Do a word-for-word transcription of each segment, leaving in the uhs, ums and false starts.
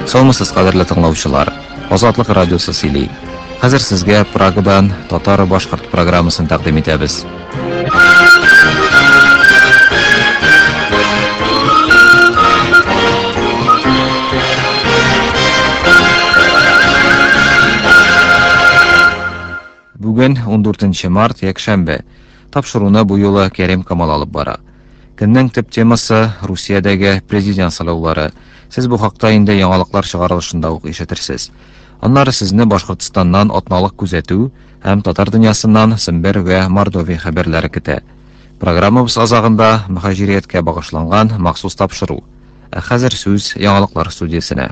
Саламатсыз кадерле тыңлаучылар. Азатлык радиосы сөйли. Хәзер сезгә Прагадан Татар башкорт программасын тәкъдим итәбез. Бүген он дүртенче март, якшәмбе. Тапшыруны бу юлы Кәрим Камал алып бара. Көннең төп темасы Русиядәге президент сайлаулары. Сез бу хакта инде яңалыклар чыгарылышында ук ишетерсез. Аннары сезне Башкортстаннан атналык күзәтү һәм татар дөньясыннан Сембер вә Мордовия хәбәрләре көтә. Программабыз азагында мөхаҗирияткә багышланган махсус тапшыру. Ә хәзер сүз яңалыклар студиясенә.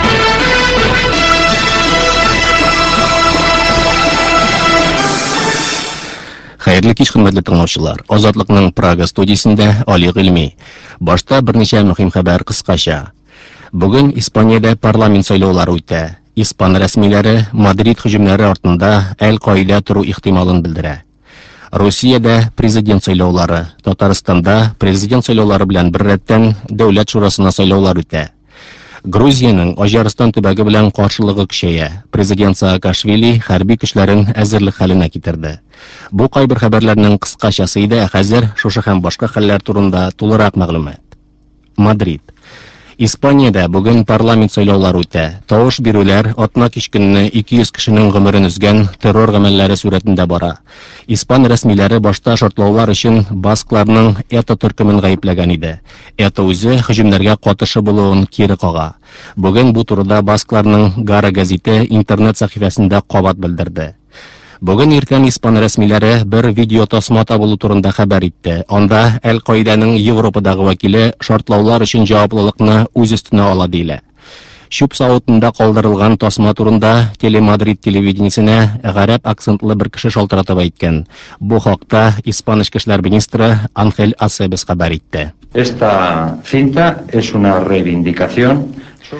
Хәерле кич, хөрмәтле тыңлаучылар. Азатлыкның Прага студиясендә Али Гыйльми. Башта берничә мөһим хәбәр кыскача. Бүген Испаниядә парламент сайлаулары үтә. Испан рәсмиләре Мадрид һөҗүмнәре артында Әл-Каида туру ихтималын белдерә. Русиядә президент сайлаулары, Татарстанда президент сайлаулары белән бер рәттән дәүләт шурасына сайлаулар үтә. Грузияның Аҗарстан төбәге белән каршылыгы көчәя. Президент Саакашвили хәрби көчләрен әзерлек хәленә китерде. Бу кайбер хәбәрләрнең кыскачасы иде, ә хәзер шушы һәм башка хәлләр турында тулырак мәгълүмат. Мадрид. Испаниядә бүген парламент сайлаулары үтә. Тавыш бирүләр атна кич көнне ике йөз кешенең гомерен үзгән террор гамәлләре сурәтендә бара. Испан рәсмиләре башта шартлаулар өчен баскларның ЭТА төркемен гаепләгән иде. ЭТА үзе һөҗүмнәргә катышы булуын кире кага. Бүген бу турыда баскларның Гара гәзите интернет сәхифәсендә кабат белдерде. Бүген иртән Испан рәсмиләре бер видео тасма табылу турында хәбәр итте. Анда Әл-Каиданың Европадагы вәкиле шартлаулар өчен җаваплылыкны үз өстенә ала дилә. Шуп савытында калдырылган тасма турында Телемадрид телевидениесенә гарәп акцентлы бер кеше шалтыратып әйткән. Бу хакта Испан эчке эшләр министры Анхель Асебес хәбәр итте. Esta cinta es una reivindicación.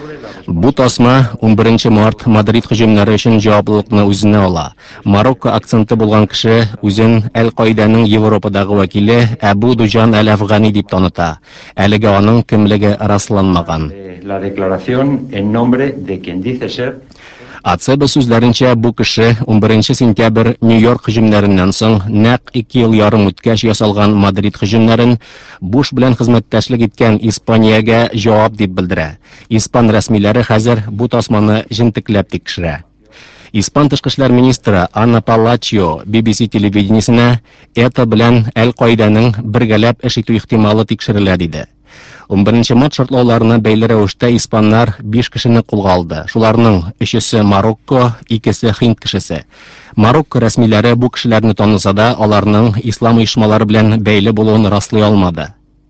Бу тасма он беренче март Мадрид һөҗүмнәре өчен җаваплылыкны үзенә ала. Марокко акценты булган кеше үзен Әл-Каиданың Европадагы вәкиле Әбу Дуҗан Әл-Афгани дип таныта. Әлегә аның кемлеге расланмаган. La declaración en nombre de quien dice ser Ацеба сүзләренчә, бу кеше он беренче сентябрь Нью-Йорк һөҗүмнәреннән соң нәкъ ике ел ярым үткәч ясалган Мадрид һөҗүмнәрен Буш белән хезмәттәшлек иткән Испаниягә җавап дип белдерә. Испан рәсмиләре хәзер бу тасманы җентекләп тикшерә. Испан тышкы эшләр министры Анна Палачио би би си телевидениесенә ЭТА белән Әл-Каиданың бергәләп эш итү ихтималы тикшерелә диде. он беренче март шартлауларына бәйле рәвештә испаннар биш кешене кулга алды. Шуларның өчесе Марокко, икесе Һинд кешесе. Марокко рәсмиләре бу кешеләрне таныса да, аларның ислам оешмалары белән бәйле булуын раслый алмады.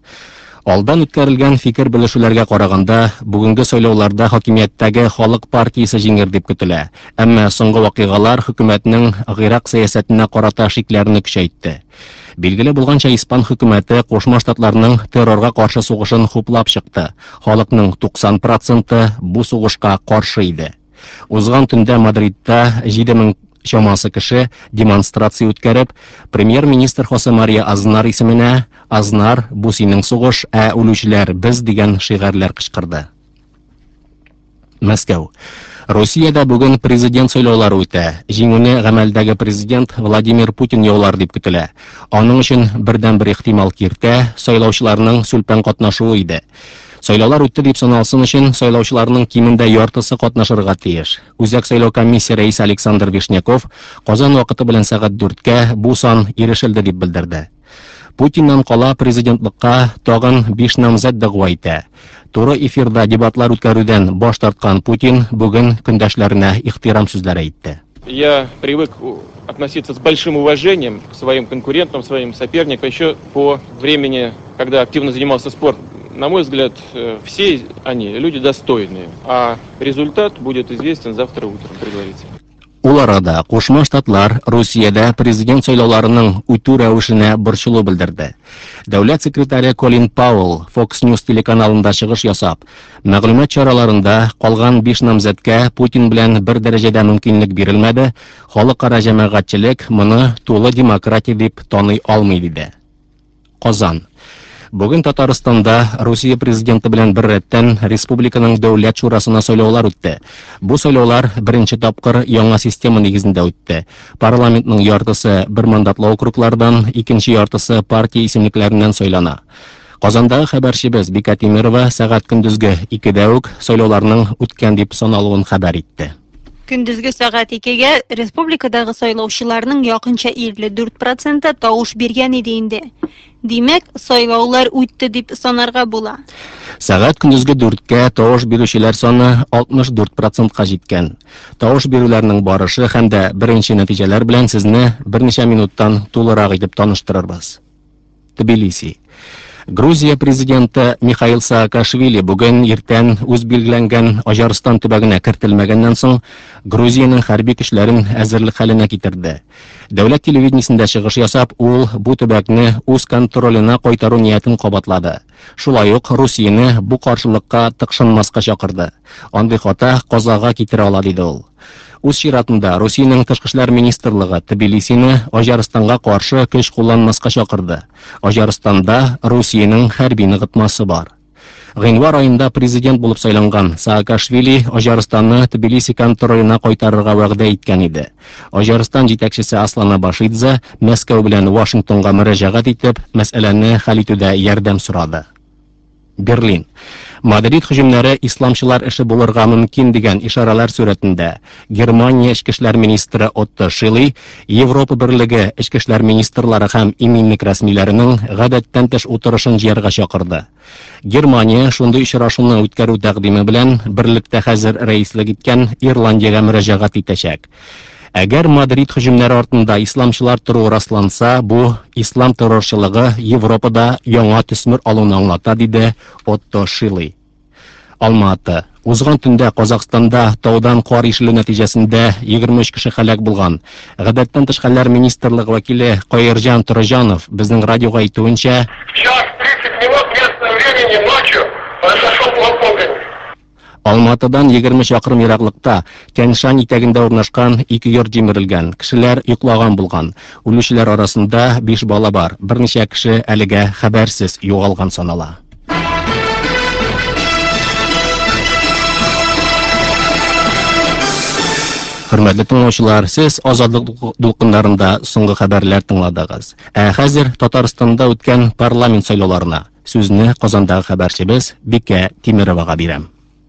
Алдан үткәрелгән фикер белешүләргә караганда, бүгенге сайлауларда хакимияттәге Халык партиясе җиңер дип көтелә. Әмма соңгы вакыйгалар хөкүмәтнең Гыйрак сәясәтенә карата шикләрне көчәйтте. Билгеле булганча, Испан хөкүмәте Кушма Штатларның террорга каршы сугышын хуплап чыкты. Халыкның туксан проценты бу сугышка каршы иде. Узган төндә Мадридта җиде мең чамасы кеше демонстрация үткәреп, премьер-министр Хосе Мария Азнар исеменә "Азнар, бу синең сугыш, ә үлүчеләр без" дигән шигырьләр кычкырды. Мәскәү. Русиядә бүген президент сайлаулары үтә. Җиңүне гамәлдәге президент Владимир Путин яулар дип көтелә. Аның өчен бердән-бер ихтимал киртә сайлаучыларның сүлпән катнашуы иде. Сайлаулар үтте дип саналсын өчен сайлаучыларның кимендә яртысы катнашырга тиеш. Үзәк сайлау комиссия рәисе Александр Вишняков Казан вакыты белән сәгать дүрткә бу сан ирешелде дип белдерде. Путиннан кала президентлыкка тагын биш намзәт дәгъва итә. Туры эфирда дебатлар үткәрүдән баш тарткан Путин бүген көндәшләренә ихтирам сүзләре әйтте. Я привык относиться с большим уважением к своим конкурентам, своим соперникам, еще по времени, когда активно занимался спортом. На мой взгляд, все они люди достойные, а результат будет известен завтра утром, предварительно. Ул арада Кушма Штатлар Русиядә президент сайлауларының үтү рәвешенә борчылу белдерде. Дәүләт секретаре Колин Пауэлл Fox News телеканалында чыгыш ясап, мәгълүмат чараларында калган биш намзәткә Путин белән бер дәрәҗәдә мөмкинлек бирелмәде, халыкара җәмәгатьчелек моны тулы демократия дип таный алмый диде. Казан. Бүген Татарстанда Русия президенты белән бер рәттән республиканың дәүләт шурасына сайлаулар үтте. Бу сайлаулар беренче тапкыр яңа система нигезендә үтте. Парламентның яртысы бер мандатлы округлардан, икенче яртысы партия исемлекләреннән сайлана. Казандагы хәбәрчебез Бика Тимирова сәгать көндезге икедә үк сайлауларның үткән дип саналуын хәбәр итте. Көндезге сәгать икегә республикадагы сайлаучыларның якынча илле дүрт проценты тавыш биргән иде инде. Димәк, сайлаулар үтте дип санарга була. Сәгать көндезге дүрткә тавыш бирүчеләр саны алтмыш дүрт процентка җиткән. Тавыш бирүләрнең барышы һәм дә беренче нәтиҗәләр белән сезне берничә минуттан тулырак итеп таныштырырбыз. Тбилиси. Грузия президенты Михаил Саакашвили бүген иртән үз билгеләнгән Аҗарстан төбәгенә кертелмәгәннән соң Грузиянең хәрби көчләрен әзерлек хәленә китерде. Дәүләт телевидениесендә чыгыш ясап, ул бу төбәкне үз контролена кайтару ниятен кабатлады. Шулай ук Русияны бу каршылыкка тыкшынмаска чакырды. Андый хата казага китерә ала диде ул. Үз чиратында Русиянең тышкы эшләр министрлыгы Тбилисине Аҗарстанга каршы көч кулланмаска чакырды. Аҗарстанда Русиянең хәрби ныгытмасы бар. Гыйнвар айында президент булып сайланган Саакашвили Аҗарстанны Тбилиси контролена кайтарырга вәгъдә иткән иде. Аҗарстан җитәкчесе Аслана Башидзе Мәскәү белән Вашингтонга мөрәҗәгать итеп, мәсьәләне хәл итүдә ярдәм сорады. Берлин. Мадрид һөҗүмнәре исламчылар эше булырга мөмкин дигән ишаралар сурәтендә Германия эчке эшләр министры Отто Шилли Европа берлеге эчке эшләр министрлары һәм иминлек рәсмиләренең гадәттән тыш утырышын җыярга чакырды. Германия шундый очрашуны үткәрү тәкъдиме белән берлектә хәзер рәислек иткән Ирландиягә мөрәҗәгать итәчәк. Әгәр Мадрид һөҗүмнәре артында исламчылар торуы расланса, бу ислам террорчылыгы Европада яңа төсмер алуны аңлата, диде Отто Шилли. Алматы. Узган төндә Казакстанда таудан кар ишелү нәтиҗәсендә егерме өч кеше һәлак булган. Гадәттән тыш хәлләр министрлыгы вәкиле Каирҗан Турҗанов безнең радиога әйтүенчә, Алматыдан егерме чакрым ераклыкта Кәншан итәгендә урнашкан ике йорт җимерелгән. Кешеләр йоклаган булган. Үлүчеләр арасында биш бала бар. Берничә кеше әлегә хәбәрсез югалган санала. Хөрмәтле тыңлаучылар, сез азадлык дулкыннарында соңгы хәбәрләр тыңладыгыз. Ә хәзер Татарстанда үткән парламент сайлауларына сүзне Казандагы хәбәрчебез Бика Тимировага бирәм.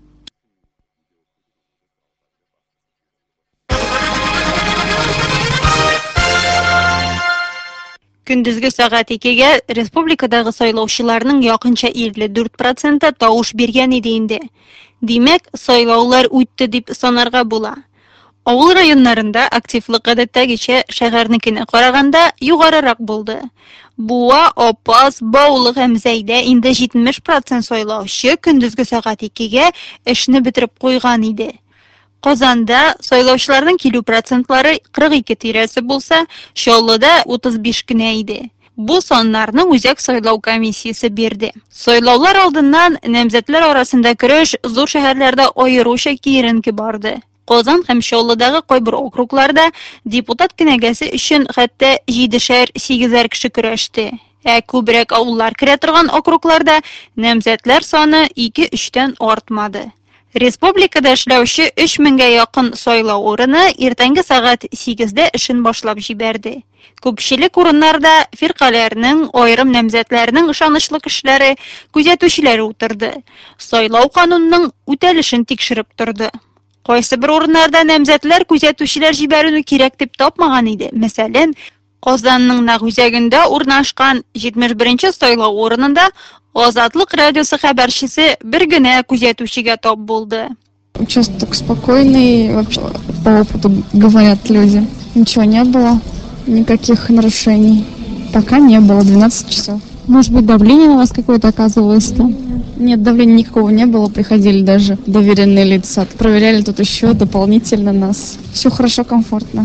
Көндезге сәгать икегә республикадагы сайлаучыларның якынча илле дүрт проценты тавыш биргән иде инде. Димәк, сайлаулар үтте дип санарга була. Авыл районнарында активлык гадәттәгечә шәһәрнекенә караганда югарырак булды. Буа, Опас, Баулы һәм Зәйдә инде җитмеш процент сайлаучы көндезге сәгать икегә эшне бетереп куйган иде. Казанда сайлаучыларның килү процентлары кырык ике тирәсе булса, Чаллыда утыз биш кенә иде. Бу саннарның үзәк сайлау комиссиясе бирде. Сайлаулар алдыннан намзәтләр арасында көрәш зур шәһәрләрдә аеруча киеренке барды. Казан һәм Чаллыдагы кайбер округларда депутат кенәгәсе өчен хәтта җидешәр-сигезәр кеше көрәште. Ә күбрәк авыллар керә торган округларда намзәтләр саны ике-өчтән артмады. Республикада эшләүче өч меңгә якын сайлау урыны иртәнге сәгать сигездә эшен башлап җибәрде. Күпчелек урыннарда фиркаләрнең, аерым намзәтләрнең ышанычлы кешеләре, күзәтүчеләре утырды. Сайлау канунының үтәлешен тикшереп торды. Кайсы бер урыннарда намзәтләр күзәтүчеләр җибәрүне кирәк дип тапмаган иде. Мәсәлән, Казанның нәкъ үзәгендә урнашкан җитмеш беренче сайлау урынында Азатлык радиосы хәбәрчесе бер генә күзәтүчегә тап булды. Участок спокойный, вообще по опыту говорят люди. Ничего не было, никаких нарушений. Пока не было, двенадцать часов. Может быть, давление на вас какое-то оказывалось там? Нет, давления никакого не было, приходили даже доверенные лица. Проверяли тут еще дополнительно нас. Все хорошо, комфортно.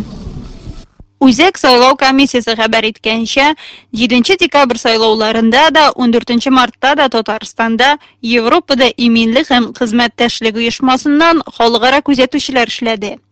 Үзәк сайлау комиссиясе хәбәр иткәнчә, җиденче декабрь сайлауларында да, он дүртенче мартта да Татарстанда Европада иминлек һәм хезмәттәшлек оешмасыннан халыкара күзәтүчеләр эшләде.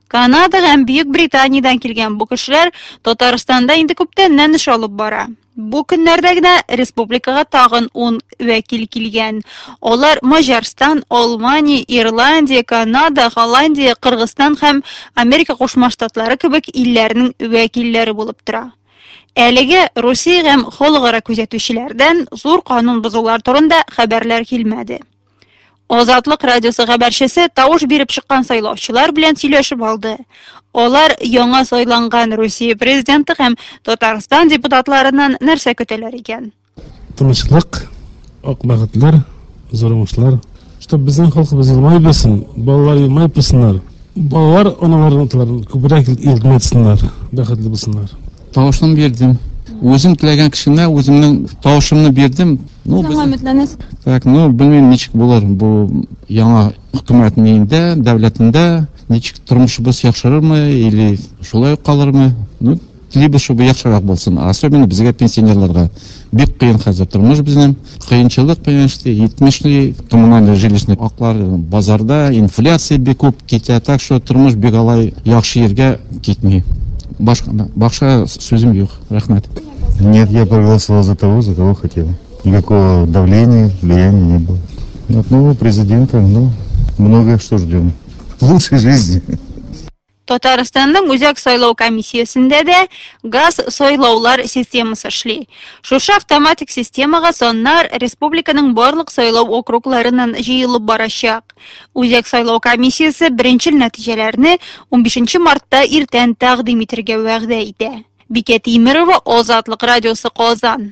Канада һәм Бөек Британиядан килгән бу кешеләр Татарстанда инде күптәннән эш алып бара. Бу көннәрдә генә республикага тагын ун вәкил килгән. Алар Маҗарстан, Алмания, Ирландия, Канада, Голландия, Кыргызстан һәм Америка Кушма Штатлары кебек илләрнең вәкилләре булып тора. Әлегә Русия һәм халыкара күзәтүчеләрдән зур канун бозулар турында хәбәрләр килмәде. Азатлык радиосы хәбәрчесе тавыш биреп чыккан сайлаучылар белән сөйләшеп алды. Алар яңа сайланган Русия президенты һәм Татарстан депутатларыннан нәрсә көтәләр икән? Тынычлык, ак бәхетләр, зур уңышлар. Что безнең халкыбыз елмай белсен, балалар елмай белсеннәр. Балалар аналарның атларын күбрәк илтмәсеннәр, бәхетле булсыннар. Тавышын бирдем. Өзім тілеген кішіне өзімнің тауышымны бердім. Ну, үмітләнесіз? Так, ну, білмеймін ничек болар. Бұл яңа үкіметінде, дәулетінде ничек тұрмышыбыз яхшырырмы или шулай қалырмы? Ну, тілейбіз, чтобы яхшырақ болсын. Особенно бізге пенсионерларға. Бек қиын қазір тұрмыш біздің. Қиыншылық, конечно, етмешли, коммунальный жилищный ақлар базарда, инфляция бек көп кетеді. Так что тұрмыш бек алай яхшы ерге кетмей. Башка сөзім жоқ. Рахмет. Нет, я проголосовал за того, за кого хотел. Никакого давления, влияния не было. От нового президента, ну, многое что ждем. Лучшей жизни. Татарстанның үзәк сайлау комиссиясендә дә газ сайлаулар системасы эшли. Шушы автоматик системага саннар республиканың барлык сайлау округларыннан җыелып барачак. Үзәк сайлау комиссиясе беренче нәтиҗәләрне ун бишенче мартта иртән тәкъдим итәргә вәгъдә итә. Бикә Тимерова, Азатлык радиосы, Казан.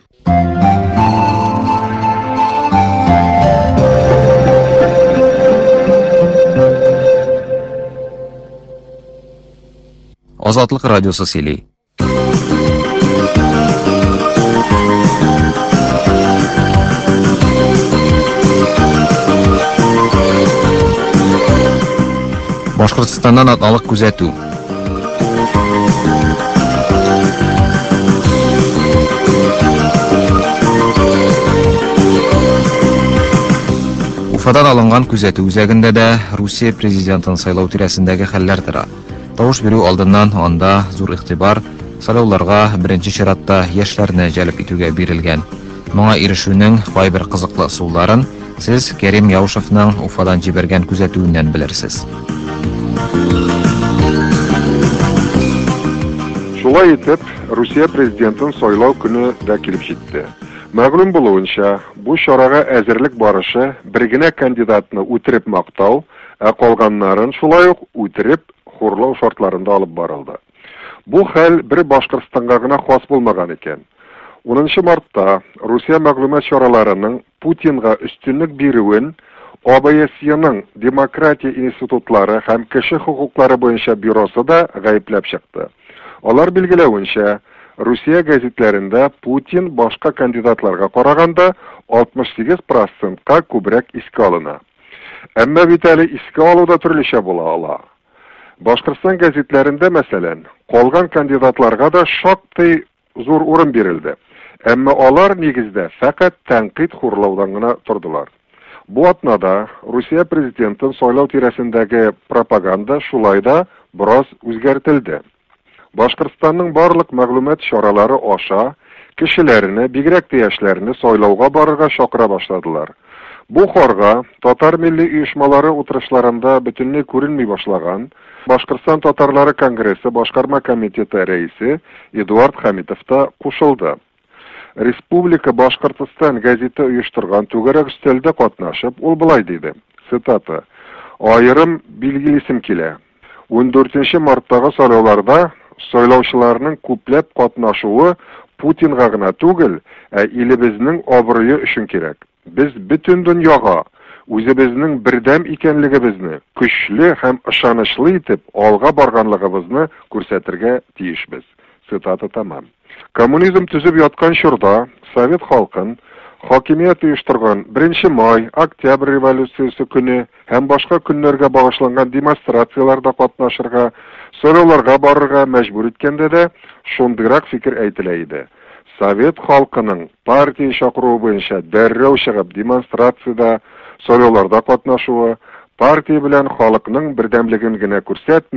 Азатлык радиосы сөйли. Башкортстаннан атналык күзәтү. Уфадан алынган күзәтү үзәгендә дә Русия президентын сайлау тирәсендәге хәлләр тора. Тавыш бирү алдыннан анда зур игътибар сайлауларга беренче чиратта яшьләрне җәлеп итүгә бирелгән. Моңа ирешүнең кайбер кызыклы ысулларын сез Кәрим Яушевның Уфадан җибәргән күзәтүеннән белерсез. Шулай итеп, Русия президентын сайлау көне дә килеп җитте. Мәгълүм булуынча, бу чарага әзерлек барышы бер генә кандидатны үтереп мактау, ә калганнарын шулай ук үтереп хурлау шартларында алып барылды. Бу хәл бер Башкортстанга гына хас булмаган икән. унынчы мартта Русия мәгълүмат чараларының Путинга өстенлек бирүен ОБСЕның демократия институтлары һәм кеше хукуклары буенча бюросы да гаепләп чыкты. Алар билгеләүенчә, Русия гәзитләрендә Путин башка кандидатларга караганда алтмыш сигез процентка күбрәк искә алына. Әмма бит әле искә алуда төрлечә була ала. Башкортстан гәзитләрендә, мәсәлән, калган кандидатларга да шактый зур урын бирелде. Әмма алар нигездә фақат тәнкыйть хурлаудан гына тордылар. Бу атнада Русия президентын сайлау тирәсендәге пропаганда шулай да бераз үзгәртелде. Башкортстанның барлык мәгълүмат чаралары аша кешеләрне, бигрәк тә яшьләрне сайлауга барырга чакыра башладылар. Бу хорга татар милли оешмалары утырышларында бөтенләй күренми башлаган Башкортстан татарлары конгрессы башкарма комитеты рәисе Эдуард Хамитов та кушылды. Республика Башкортстан гәзите оештырган түгәрәк өстәлдә катнашып, ул былай диде. Цитата: "Аерым билгелисем килә. ун дүртенче марттагы сайлауларда сайлаучыларның күпләп катнашуы Путинга гына түгел, ә илебезнең абруе өчен кирәк. Без бөтен дөньяга үзебезнең бердәм икәнлегебезне көчле һәм ышанычлы итеп алга барганлыгыбызны күрсәтергә тиешбез." Цитата тәмам. Коммунизм төзеп яткан чорда Совет халкын хакимият оештырган беренче май, Октябрь революциясе көне һәм башка көннәргә багышланган демонстрацияларда катнашырга, сайлауларга барырга мәҗбүр иткәндә дә шундыйрак фикер әйтелә иде. Совет халкының партия чакыруы буенча дәррәү чыгып демонстрациядә, сайлауларда катнашуы партия белән халыкның бердәмлеген генә күрсәтми,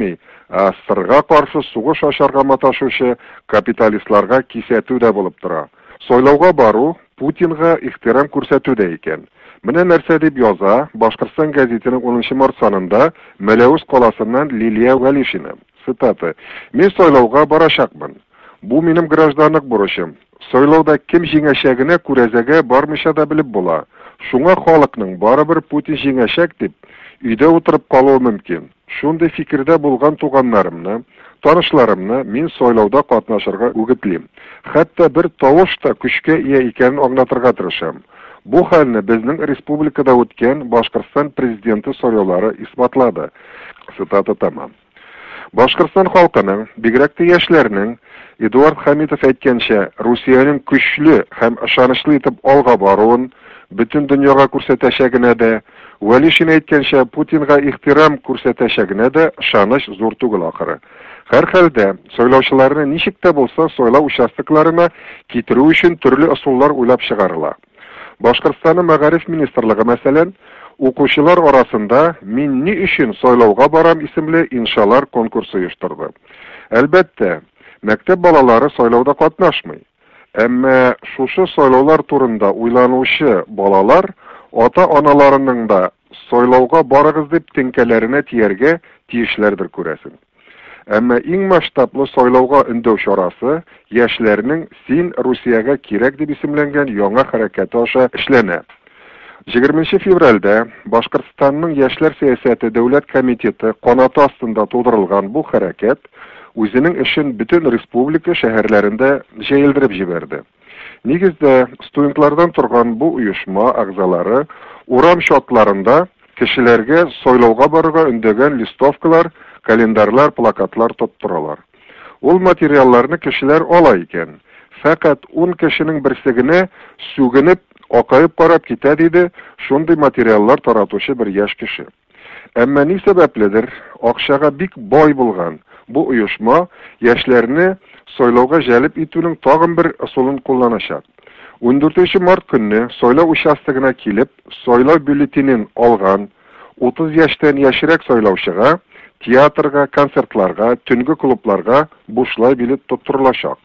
ә сырга каршы сугыш ачарга маташучы капиталистларга кисәтү дә булып тора. Сойлауга бару Путинга ихтирам күрсәтүдә икән. Менә нәрсә дип яза Башкортстан гәзитенең унынчы март санында Мәләвез каласыннан Лилия Вәлишина. Цитата: "Мин сойлауга барачакмын. Бу минем гражданлык бурычым. Сойлауда кем җиңәчәгенә күрәзәгә бармыйча да белеп була. Шуңа халыкның барыбер Путин җиңәчәк дип өйдә утырып калуы мөмкин. Шундый фикердә булган туганнарымны, танышларымны мин сойлауда катнашырга үгетлим. Хәтта бер тавыш та көчкә ия икәнен аңлатырга тырышам. Бу хәлне безнең республикада үткән Башкортстан президенты сойлаулары исбатлады." Цитата тамам. Башкортстан халкының, бигрәк тә яшьләрнең, Эдуард Хамитов әйткәнчә, Русиянең көчле һәм ышанычлы итеп алга баруын бөтен дөньяга күрсәтәчәгенә дә, Вәлишин әйткәнчә, Путинга ихтирам күрсәтәчәгенә дә ышаныч зур түгел ахыры. Һәр хәлдә, сойлаучыларны ничек тә булса сойлау участокларына китерү өчен төрле ысуллар уйлап чыгарыла. Башкортстанның Мәгариф министрлыгы, мәсәлән, укучылар арасында "Мин ни өчен сойлауга барам" исемле иншалар конкурсы оештырды. Әлбәттә, мәктәп балалары сойлауда катнашмый. Әмма шушы сойлаулар турында уйланучы балалар ата-аналарының да сойлауга барыгыз дип теңкәләренә тияргә тиешләрдер күрәсең. Әмма иң масштаблы сойлауга өндәү чарасы яшьләрнең "Син Русиягә кирәк" дип исемләнгән яңа хәрәкәте аша эшләнә. егерменче февральдә Башкортстанның яшьләр сәясәте дәүләт комитеты канаты астында тудырылган бу хәрәкәт үзенең эшен бөтен республика шәһәрләрендә җәелдереп җибәрде. Нигездә, студентлардан торган бу оешма агзалары урам чатларында кешеләргә сойлауга барырга өндәгән листовкалар, календарлар, плакатлар тоттыралар. Ул материалларны кешеләр ала икән. Фәкать ун кешенең берсе генә сүгенеп, акаеп карап китә диде шундый материаллар таратучы бер яшь кеше. Әмма ни сәбәпледер, акчага бик бай булган бу оешма яшьләрне сойлауга җәлеп итүнең тагын бер ысулын кулланачак. ундүртенче март көнне сойлау участогына килеп, сойлау бюллетенен алган утыз яшьтән яшьрәк сойлаучыга театрга, концертларга, төнге клубларга бушлай билет тоттырылачак.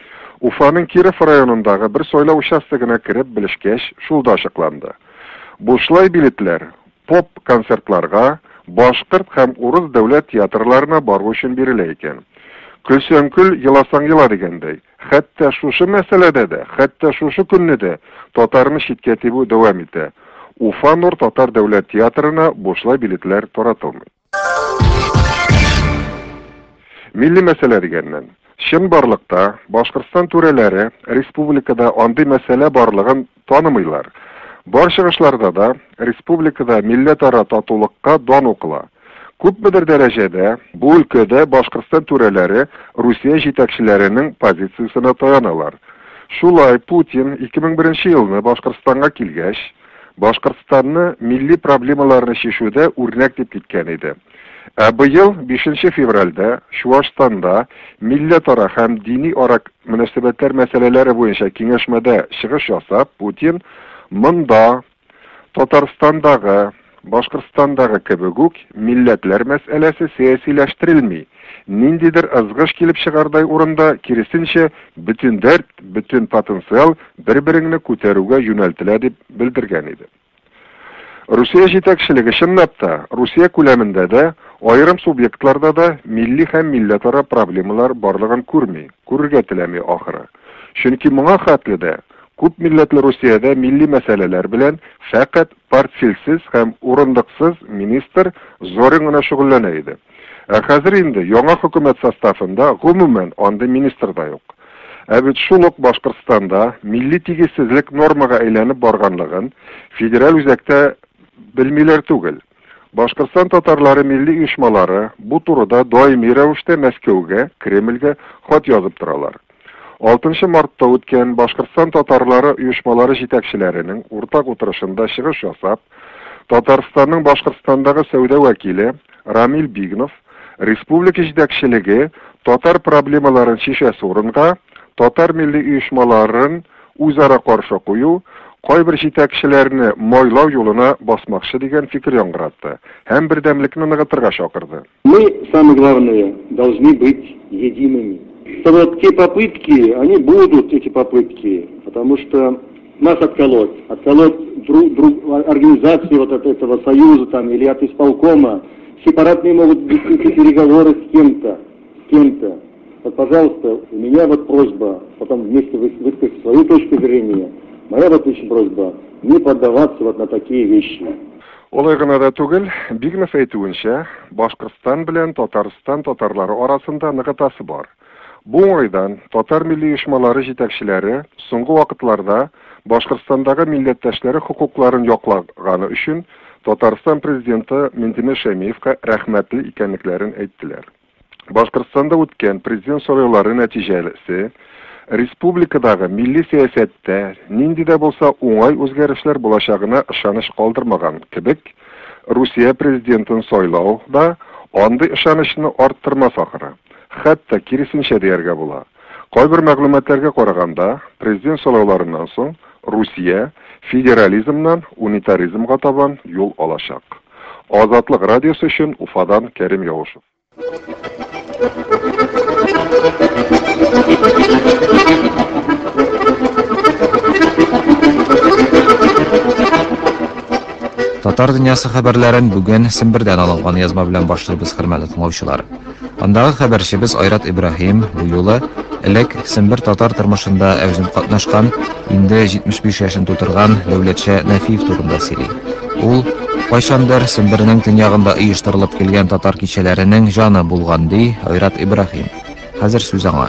Уфаның Киров районындагы бер сойлау участогына кирип белешкәч, шулда ачыкланды. Бушлай билетләр поп концертларга, башкорт һәм урыс дәүләт театрларына бару өчен бирелә икән. Көлсәң көл, еласаң ела дигәндәй. Хәтта шушы мәсьәләдә дә, хәтта шушы көнне дә татарны читкә тибү дәвам итә. Уфа Нур татар дәүләт театрына бушлай билетләр таратылмый. Милли мәсьәлә дигәннән. Чын барлыкта Башкортстан түрәләре республикада андый мәсьәлә барлыгын танымыйлар. Бар чыгышларда да республикада милләтара татулыкка дан укыла. Күпмедер дәрәҗәдә бу өлкәдә Башкортстан түрәләре Русия җитәкчеләренең позициясенә таяналар. Шулай Путин ике мең беренче елны Башкортстанга килгәч, Башкортстанны милли проблемаларны чишүдә үрнәк дип киткән иде. Ә быел бишенче февральдә Чуашстанда милләтара һәм дини ара мөнәсәбәтләр мәсьәләләре буенча киңәшмәдә чыгыш ясап, Путин монда Татарстандагы, Башкортстандагы кебек үк милләтләр мәсьәләсе сәясиләштерелми. Ниндидер ызгыш килеп чыгардай урында, киресенчә, бөтен дәрт, бөтен потенциал бер-береңне күтәрүгә юнәлтелә дип белдергән иде. Русия җитәкчелеге чынлап та Русия күләмендә дә, аерым субъектларда да милли һәм милләтара проблемалар барлыгын күрми, күрергә теләми ахыры. Чөнки моңа хәтле дә күп милләтле Русиядә милли мәсьәләләр белән фәкать портфельсез һәм урындыксыз министр Зорин гына шөгыльләнә иде. Ә хәзер инде яңа хөкүмәт составында гомумән андый министр да юк. Ә бит шул ук Башкортстанда милли тигезсезлек нормага әйләнеп барганлыгын федераль үзәктә белмиләр түгел. Башкортстан татарлары милли оешмалары бу турыда даими рәвештә Мәскәүгә, Кремльгә хат язып торалар. алтынчы мартта үткән Башкортстан татарлары оешмалары җитәкчеләренең уртак утырышында чыгыш ясап, Татарстанның Башкортстандагы сәүдә вәкиле Рамил Бигнов республика җитәкчелеге татар проблемаларын чишәсе урынга татар милли оешмаларын үзара каршы кую, Кайбер җитәкчеләрне майлау юлына басмакчы дигән фикер яңгыратты һәм бердәмлекне ныгытырга чакырды. Мы, самое главное, должны быть едиными. Что вот те попытки, они будут, эти попытки, потому что нас отколоть, отколоть друг, друг, организации вот от этого союза там или от исполкома, сепаратные могут вести переговоры с кем-то, с кем-то. Вот, пожалуйста, у меня вот просьба, потом вместе высказать свою точку зрения, моя вот очень просьба, не поддаваться вот на такие вещи. Олай гына да түгел, Бигнов әйтүенчә, Башкортстан белән Татарстан татарлары арасында ныгытасы бар. Бу уңайдан татар милли оешмалары җитәкчеләре соңгы вакытларда Башкортстандагы милләттәшләре хукукларын яклаганы өчен Татарстан президенты Минтимер Шәймиевкә рәхмәтле икәнлекләрен әйттеләр. Башкортстанда үткән президент сайлаулары нәтиҗәсе республикадагы милли сәясәттә нинди дә булса уңай үзгәрешләр булачагына ышаныч калдырмаган кебек, Русия президентын сайлау да андый ышанычны арттырмас ахыры. Хәтта киресенчә дияргә була. Кайбер мәгълүматларга караганда, президент сайлауларыннан соң Русия федерализмнан унитаризмга табан юл алачак. Азатлык радиосы өчен Уфадан Кәрим Явышев. Татар дөньясы хәбәрләрен бүген Сембердән алынган язма белән башлыйбыз, хөрмәтле тыңлаучылар. Андагы хәбәрчебез Айрат Ибраһим бу юлы элек Сембер татар тормышында әвҗен катнашкан, инде җитмеш биш яшен тутырган Дәүләтшә Нәфиев турында сөйли. Ул кайчандыр Сембернең төньягында оештырылып килгән татар кичәләренең җаны булган, ди Айрат Ибраһим. Хәзер сүз аңа.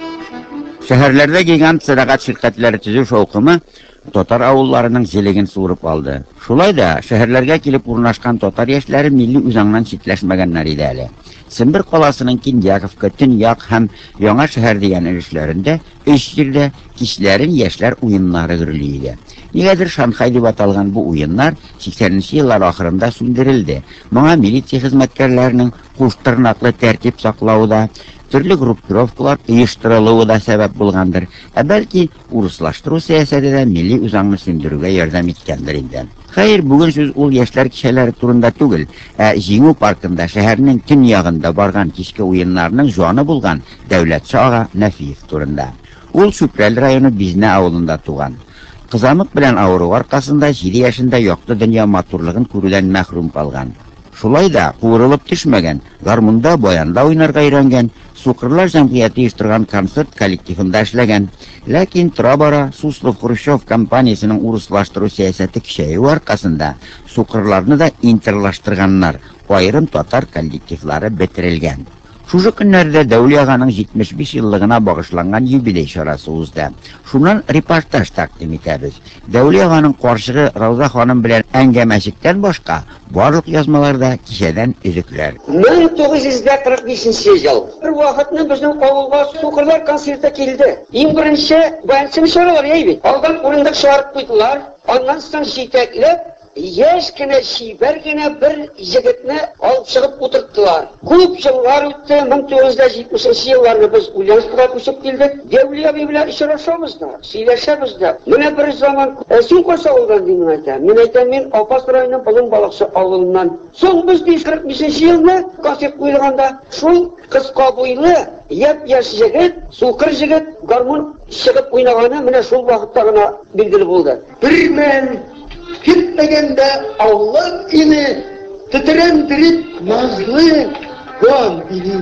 Шәһәрләрдә гигант сәнәгать ширкәтләре төзү шаукымы татар авылларының җилеген суырып алды. Шулай да шәһәрләргә килеп урнашкан татар яшьләре милли үзаңнан читләшмәгәннәр иде әле. Сембер каласының Киндияковка, Төньяк һәм Яңа шәһәр дигән өлешләрендә өч җирдә кичләрен яшьләр уеннары гөрли иде. Нигәдер Шанхай дип аталган бу уеннар сиксәненче еллар ахырында сүндерелде. Моңа милиция хезмәткәрләренең куштырнаклы тәртип саклауы да, төрле группировкалар оештырылуы да сәбәп булгандыр. Ә бәлки урыслаштыру сәясәте дә милли үзаңны сүндерүгә ярдәм иткәндер инде. Хәер, бүген сүз ул яшьләр кичәләре турында түгел, ә Җиңү паркында шәһәрнең төньягында барган кичке уеннарның җаны булган Дәүләтшә ага Нәфиев турында. Ул Чүпрәл районы Бизнә авылында туган. Кызамык белән авыру аркасында җиде яшендә якты дөнья матурлыгын күрүдән мәхрүм калган. Шулай да куырылып төшмәгән, гармунда, баянда уйнарга өйрәнгән, Сукырлар җәмгыяте оештырган концерт коллективында эшләгән. Ләкин тора-бара Суслов-Хрущев компаниясының урыслаштыру сәясәте көчәюе аркасында Сукырларны да интерлаштырганнар, айрым татар коллективлары бетерелгән. Шушы көннәрдә Дәүли аганың җитмеш биш еллыгына багышланган юбилей чарасы узды. Шуннан репортаж тәкъдим итәбез. Дәүли аганың каршыгы Рауза ханым белән әңгәмәчектән башка барлык язмаларда кичәдән өзекләр. мең тугыз йөз кырык бишенче ел. Бер вакытны безнең авылга Сукырлар концерты килде. Иң беренче баянчы чаралар яйбит. Алдан урындык чыгарып куйдылар. Аннан соң җитәкләп яшь кенә шибәр генә бер җегетне алып чыгып утырттылар. Күп еллар үтте, мең тугыз йөз җитмешенче елларда без Ульяновскага күчеп килдек. Дәүли абый белән очрашабыз да, сөйләшәбез дә. Менә бер заман син кайсы авылдан димен әйтә. Мин әйтәм, мин Апас районының Болын балыкчы авылыннан. Соң без кырык бишенче елны концерт куйганда, шул кыска буйлы, яп-яшь җегет, сукыр җегет гармун чыгып уйнаганы менә шул вакытта гына билгеле булды. Бер мен Kitmegende Allah ini titrendirip nazlı gam ili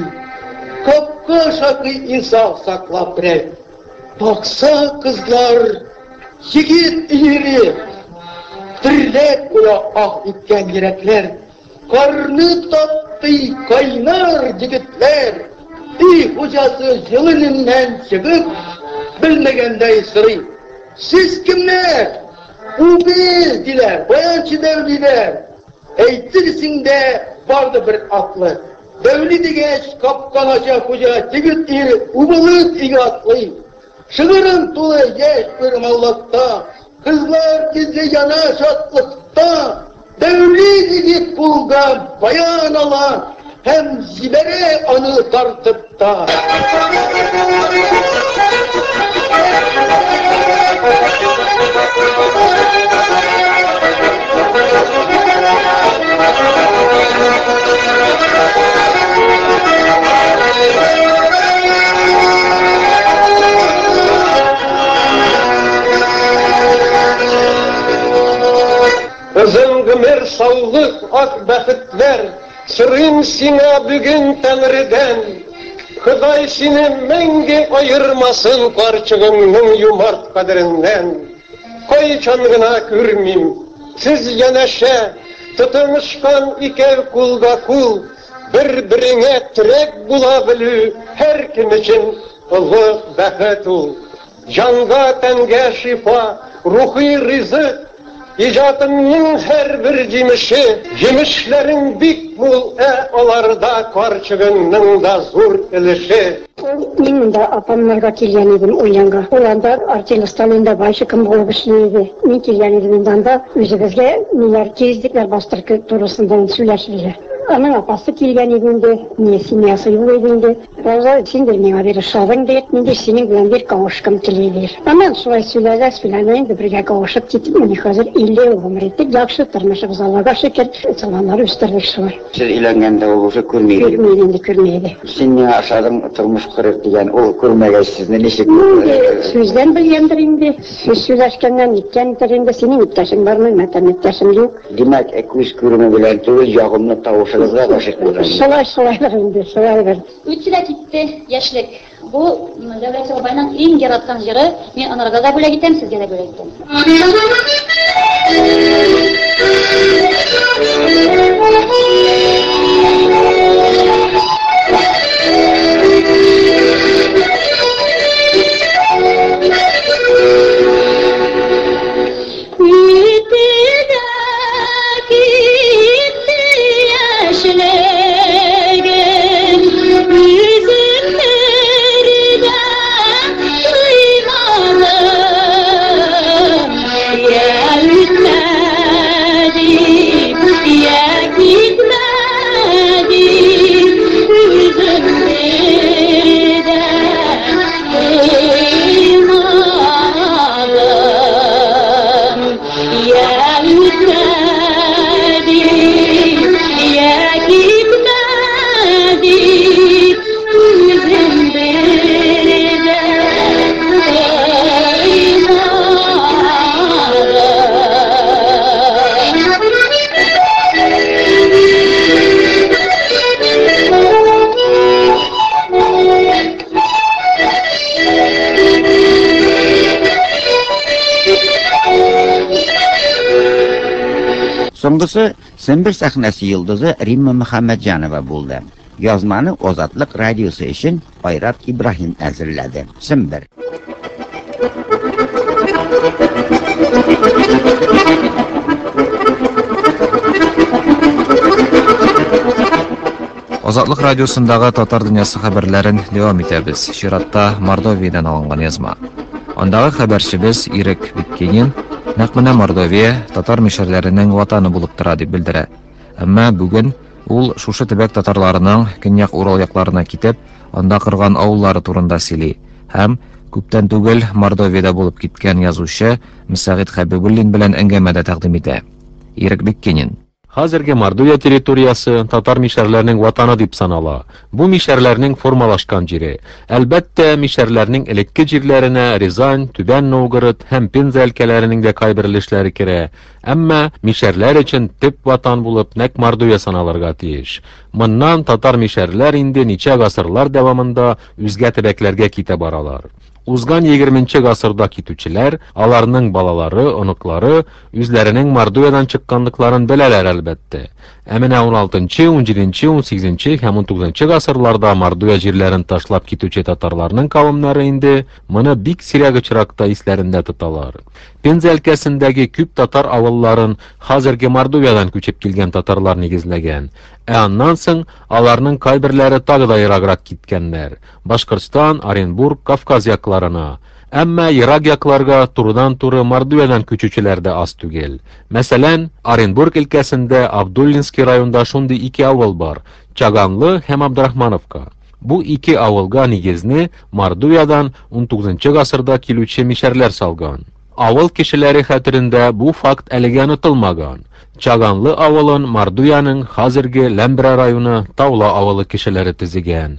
kapka şakı insaf saklap bre baksa kızlar yigit iri dirlek ula ah itken yürekler karnı tattı kaynar yigitler İyi hocası yılınından çıkıp bilmegende sırrı siz kimler? Bu biz diler, bayançı devliler. Eytirsin de vardı bir aklı. Devli digeç kapkanaca koca tigit iri, ubalık igatlı. Şığırın tulu yaş bir mallakta, kızlar gizli yana şatlıkta. Devli digit bulgan bayan alan, hem zibere anı tartıp da. Ömür sağlık, ak bәхетләр, сырым сиңа бүген Тәңредән. Ходай сине мәңге айырмасын карчыгыңның юмарт кадереннән. Кайчан гына күрмим, сез янәшә, тотынышкан икәү кулга кул, бер-береңә терәк була белү, һәр кем өчен олы бәхет ул. Жанга тәнгә шифа, рухи ризык, ижатымның һәр бер җимеше, җимешләрең бик мул, ә аларда карчыгыңның да зур өлеше. Мин монда апамнарга килгән идем уянга. Уянда артель Сталинда байшыкым булып эшләде. Мин килгән идем монда үзебезгә ниләр киздикләр бастыркы турысында сөйләшәләр. Аның апасы килгән идем, не семьясы юк иде. Роза синдер миңа бер шавың дип, мин дә синең белән бер кавышкым киләләр. Амен шулай сөйләгән сөйләгән инде бергә кавышып китеп, менә хәзер илле гомер иттек, яхшы тормышыбыз Аллага шөкер, саламлар үстердек шулай. Сез өйләнгәндә ул уже күрмәйди. Күрмәйди инде, күрмәйди. Син миңа ашадың тормыш кырык дигән, ул күрмәгәч сезне ничек? Сүздән белгәндер инде. Сүз сөйләшкәннән иткәндер инде, синең иптәшең бармы, мәтәм иптәшем юк. Димәк, күз күрүме белән түгел, ягымлы тавышыгызга гашык булдым. Шулай шулайлар инде, шулайлар. Үтсә китте яшьлек. Бу Дәүләт Сарбайның иң яраткан җыры. Мин анарга да бүләк итәм, сезгә дә бүләк итәм. Соңгысы Сембер сәхнәсе йолдызы Римма Мөхәммәтҗанова булды. Язманы Озатлык радиосы өчен Айрат Ибраһим әзерләде. Сембер. Азатлык радиосындагы татар дөньясы хәбәрләрен дәвам итәбез. Чиратта Мордовиядән алынган язма. Андагы хәбәрчебез Ирек Биткенин нәкъ менә Мордовия татар мишәрләренең ватаны булып тора дип белдерә. Әмма бүген ул шушы төбәк татарларының көньяк Урал якларына китеп, анда кырган авыллары турында сөйли һәм күптән түгел Мордовиядә булып киткән язучы Мсагыд Хәбибуллин белән әңгәмәдә тәкъдим итә. Ирек Биткенин. Хәзерге Мордовия территориясы татар мишәрләренең ватаны дип санала. Бу мишәрләрнең формалашкан җире. Әлбәттә, мишәрләрнең элекке җирләренә Рязань, Түбән Новгород һәм Пенза өлкәләренең дә кайбер өлешләре керә. Әмма мишәрләр өчен төп ватан булып нәкъ Мордовия саналырга тиеш. Моннан татар мишәрләр инде ничә гасырлар дәвамында үзгә төбәкләргә китә баралар. Узган егерменче гасырда китүчеләр, аларның балалары, оныклары үзләренең Мордовиядан чыкканлыкларын беләләр әлбәттә. Ә менә он алтынчы, он җиденче, он сигезенче һәм он тугызынчы гасырларда Мордовия җирләрен ташлап китүче татарларның кавымнары инде моны бик сирәк очракта исләрендә тоталар. Пенза өлкәсендәге күп татар авылларын хәзерге Мордовиядан күчеп килгән татарлар нигезләгән. Ә аннан соң аларның кайберләре тагы да ераграк киткәннәр. Башкортстан, Оренбург, Кавказ якларына. Әмма ерак якларга турыдан-туры Мордовиядан күчүчеләр дә аз түгел. Мәсәлән, Оренбург өлкәсендә Абдуллинский районда шундый ике авыл бар: Чаганлы һәм Абдрахмановка. Бу ике авылга нигезне Мордовиядан он тугызынчы гасырда килүче мишәрләр салган. Авыл кешеләре хәтерендә бу факт әлегә онытылмаган. Чаганлы авылын Мордовияның хәзерге Ләмбрә районы Таула авылы кешеләре төзегән.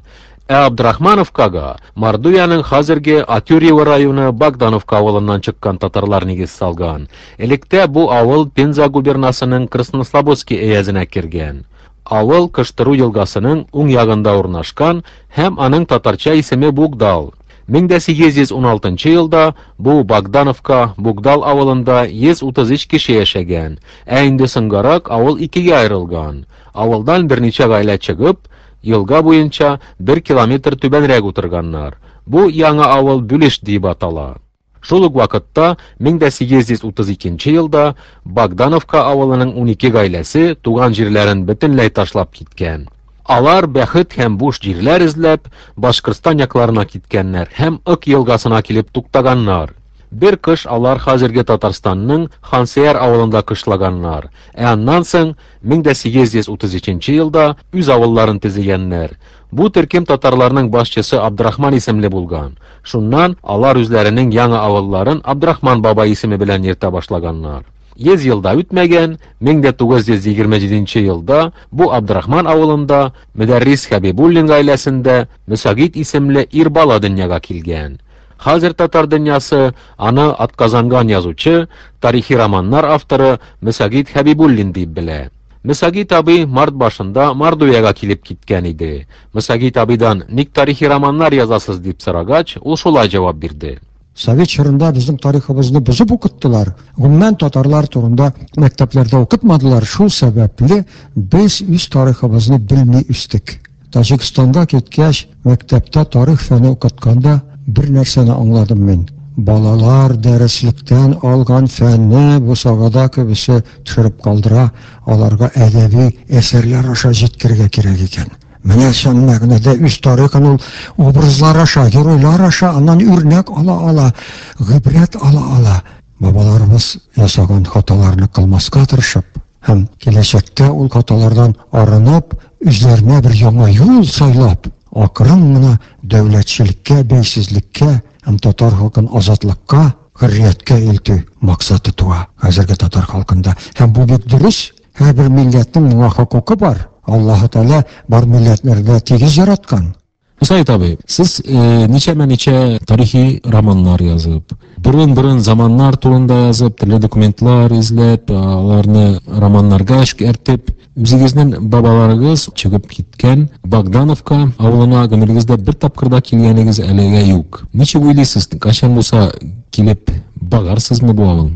Ә Абдрахмановкага Мордовияның хәзерге Атюрьево районы Богдановка авылыннан чыккан татарлар нигез салган. Электә бу авыл Пенза губернасының Краснослободский әязенә кергән. Авыл Кыштыру елгасының уң ягында урнашкан һәм аның татарча исеме Бугдал. мең дә сигез йөз ун алтынчы елда бу Богдановка Бугдал авылында йөз утыз өч кеше яшәгән, ә инде соңгарак авыл икегә аерылган. Авылдан берничә гаилә чыгып, елга буенча бер километр түбәнрәк утырганнар. Бу яңа авыл Бүлеш дип атала. Шул ук вакытта мең дә сигез йөз утыз икенче елда Богдановка авылының унике гаиләсе туган җирләрен бөтенләй ташлап киткән. Алар бәхет һәм буш җирләр эзләп Башкортстан якларына киткәннәр һәм Ык елгасына килеп туктаганнар. Бер кыш алар хәзерге Татарстанның Хансияр авылында кышлаганнар. Ә аннан соң мең дә сигез йөз утыз өченче елда үз авылларын төзегәннәр. Бу төркем татарларның башчысы Абдрахман исемле булган. Шуннан алар үзләренең яңа авылларын Абдрахман бабай исеме белән йөртә башлаганнар. йөз елда үтмәгән, мең дә тугыз йөз егерме җиденче елда бу Абдрахман авылында Мөдәррис Хәбибуллин гаиләсендә Мөсагит исемле ир бала дөньяга килгән. Хәзер татар дөньясы аны атказанган язучы, тарихи романнар авторы Мөсагит Хәбибуллин дип белә. Мөсагит абый март башында Мордовияга килеп киткән иде. Мөсагит абыйдан ник тарихи романнар язасыз дип сорагач, ул шулай җавап бирде. Совет чорында безнең тарихыбызны бозып укыттылар. Гомумән татарлар турында мәктәпләрдә укытмадылар. Шул сәбәпле без үз тарихыбызны белми үстек. Таҗикстанда киткәч, мәктәптә тарих фәне укытканда бер нәрсәне аңладым мин. Балалар дәреслектән алган фәнне бу сагада кебесе төшереп калдыра, аларга әдәби әсәрләр аша җиткергә кирәк икән. Менә шул мәгънәдә үз тарихын ул образлар аша, геройлар аша аннан үрнәк ала-ала, гыйбрәт ала-ала. Бабаларыбыз ясаган хаталарны кылмаска тырышып, һәм киләчәктә ул хаталардан арынып, үзләренә бер яңа юл сайлап, акрын гына дәүләтчелеккә, бәйсезлеккә һәм татар халкын азатлыкка, хөррияткә илтү максаты туа хәзерге татар халкында. Һәм бу бик дөрес, һәрбер милләтнең моңа хокукы бар. Аллаһу Тәала бар милләтләргә тигез яраткан. Саид абый, сез ничә-ничә тарихи романнар язып, бүрен-бүрен заманнар турында язып, төрле документлар изләп, аларны романнарга эшкәртеп, үзегезнең бабаларыгыз чыгып киткән Богдановка авылына гомерегездә бер тапкырда килгәнегез әлегә юк. Ничек уйлыйсыз, кайчан булса килеп багарсызмы бу авылны?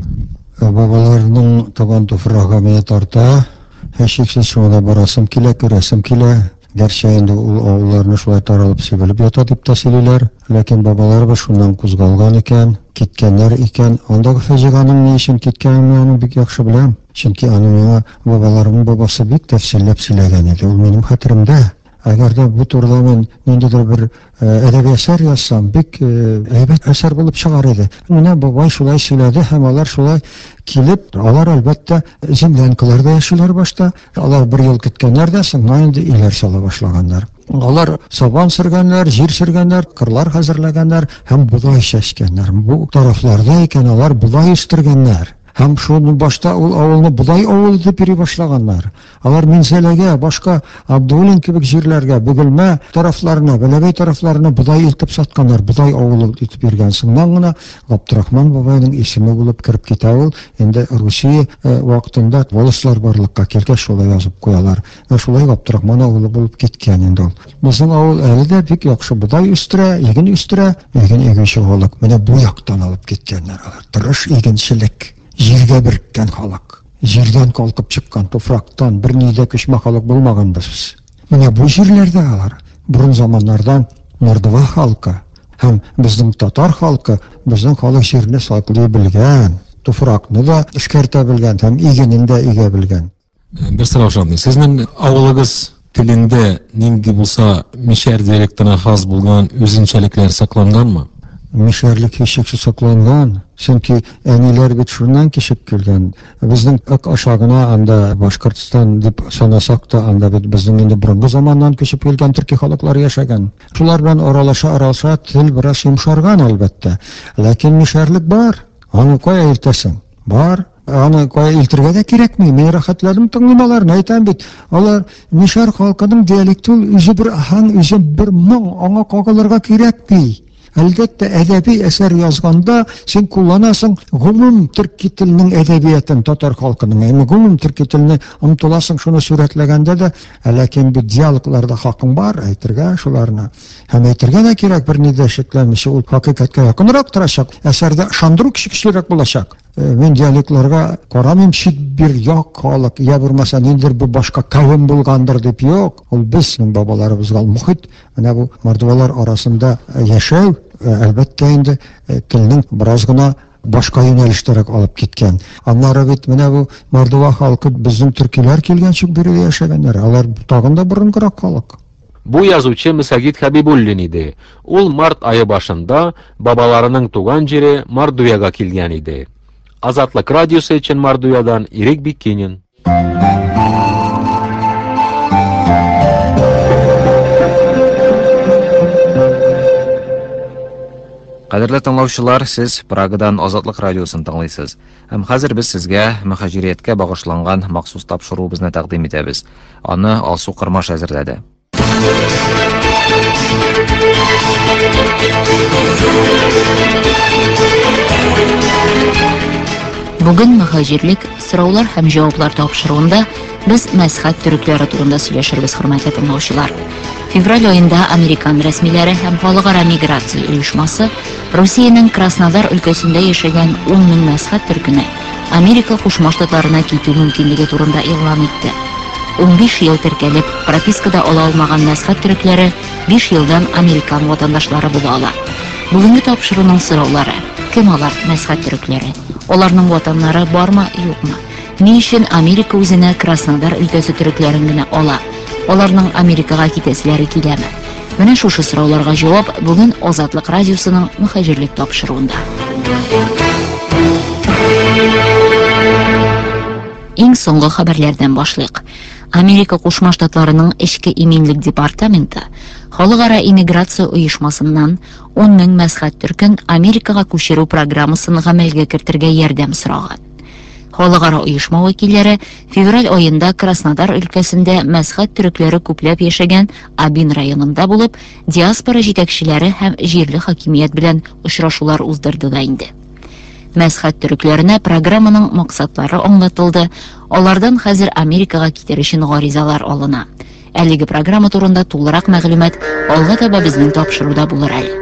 Бабаларның табан туфрагы менә тарта. Һәшиксез шуңа барасым килә, күрәсем килә. Гәрчә инде ул авылларны шулай таралып сибелеп ята дип тә сөйлиләр, ләкин бабаларыбыз шуннан кузгалган икән, киткәннәр икән. Андагы фаҗиганың ни өчен киткәнен мин бик яхшы беләм. Чөнки аны миңа бабаларымның бабасы бик тәфсилләп сөйләгән иде. Ул минем хәтеремдә. Әгәр дә бу турыда мин ниндидер бер әдәби әсәр язсам, бик әйбәт әсәр булып чыгар иде. Менә бабай шулай сөйләде һәм алар шулай килеп, алар әлбәттә землянкаларда яшиләр башта. Алар бер ел көткәннәр дә соңга инде иләр сала башлаганнар. Алар сабан сөргәннәр, җир сөргәннәр, кырлар хәзерләгәннәр һәм будай чәчкәннәр. Бу тарафларда икән алар будай үстергәннәр. Һәм шуның башта ул авылны будай авылы дип йөри башлаганнар. Алар Минзәләгә, башка Абдуллин кебек җирләргә, Бөгелмә тарафларына, Бәләбәй тарафларына будай илтеп сатканнар, будай авылы итеп йөргән. Соңнан гына Габдрахман бабайның исеме булып кирип китә ул. Инде Русия вакытында волослар барлыкка кергәч шулай язып куялар. Ва шулай Габдрахман авылы булып киткән инде ул. Безнең авыл әле дә бик яхшы будай үстерә, иген үстерә, иген игенче халык. Менә бу яктан алып киткәннәр алар. Тырыш игенчелек. Җиргә беркән халык. Җирдән калкып чыккан туфрактан бер ни дә көчмә халык булмаган без. Менә бу җирләрдә алар бурын заманнардан Мордва халкы һәм безнең татар халкы безнең халык җирне саклый белгән, туфракны да эшкәртә белгән һәм игенен дә игә белгән. Бер сорау шундый. Сезнең авылыгыз телендә нинди булса мишәр диалектына хас булган үзенчәлекләр сакланганмы? Мишәрлек һичшиксез сакланган. Чөнки әниләр бит шуннан кичеп килгән. Безнең Ык ашагына анда Башкортстан дип санасак та, анда бит безнең инде борынгы заманнан кичеп килгән төрки халыклар яшәгән. Шулар белән аралаша-аралаша тел бераз йомшарган әлбәттә. Ләкин мишәрлек бар. Аны кая илтәсең? Бар. Аны кая илтергә дә кирәкми. Мен рәхәтләрем тыңламаларны әйтәм бит. Алар мишәр халкының диалекты үзе бер аһаң, үзе бер моң, аңа кагылырга кирәкми. Әлбәттә, әдәби әсәр язганда син кулланасың гомум төрки теленең әдәбиятын, татар халкының. Әмма гомум төрки телене омтыласың шуны сурәтләгәндә дә, ләкин бу диалогларда хакың бар әйтергә шуларны. Һәм әйтергә дә кирәк берни дә шикләнмичә, ул хакыйкатькә якынрак торачак. Әсәрдә ышандыру кичеклерәк булачак. Мен диалектларга карамыйм, чит бер як халык, я булмаса ниндидер бу башка кавым булгандыр дип юк. Ул безнең бабаларыбызга мөхит, менә бу мордвалар арасында яшәү, әлбәттә инде телнең бераз гына башка юнәлештәрәк алып киткән. Аннары бит менә бу мордва халкы безнең төркиләр килгәнчә бирә яшәгәннәр. Алар тагын да борынгырак халык. Бу язучы Мсагид Хабибуллин иде. Ул март айы башында бабаларының туган җире Мордвияга килгән иде. Азатлык радиосы өчен Мордвиядан Ирек Биккинин. Кадерле тыңлаучылар, сез Прагадан Азатлык радиосын тыңлыйсыз. Һәм хәзер без сезгә мөхаҗирияткә багышланган махсус тапшыруыбызны тәкъдим итәбез. Аны Алсу Кырмаш әзерләде. Бүген мөхаҗирлек сораулар һәм җаваплар тапшыруында без мәсхәт төрекләре турында сөйләшербез, хөрмәтле тыңлаучылар. Февраль айында Американ рәсмиләре һәм халыкара миграция оешмасы Русиянең Краснодар өлкәсендә яшәгән ун мең мәсхәт төркенә Америка Кушма Штатларына китү мөмкинлеге турында игълан итте. ун биш ел теркәлеп, пропискада ала алмаган мәсхәт төрекләре биш елдан Американ ватандашлары була ала. Бүгенге тапшыруның сораулары: кем алар мәсхәт төрекләре? Аларның ватаннары бармы, юкмы? Ни өчен Америка үзенә Краснодар өлкәсе төрекләрен генә ала? Аларның Америкага китәселәре киләме? Менә шушы сорауларга җавап бүген Азатлык радиосының мөхаҗирлек тапшыруында. Иң соңгы хәбәрләрдән башлыйк. Америка Кушма Штатларының Эчке иминлек департаменты халыкара иммиграция оешмасыннан ун мең мәсхәт төркин Америкага күчерү программасын гамәлгә кертергә ярдәм сораган. Халыкара оешма вәкилләре февраль айында Краснодар өлкәсендә мәсхәт төрекләре күпләп яшәгән Абин районында булып, диаспора җитәкчеләре һәм җирле хакимият белән очрашулар уздырды да инде. Мәсхәт төрекләренә программаның максатлары аңлатылды. Алардан хәзер Америкага китер өчен гаризалар алына. Әлеге программа турында тулырак мәгълүмат алга таба безнең тапшыруда булыр әле.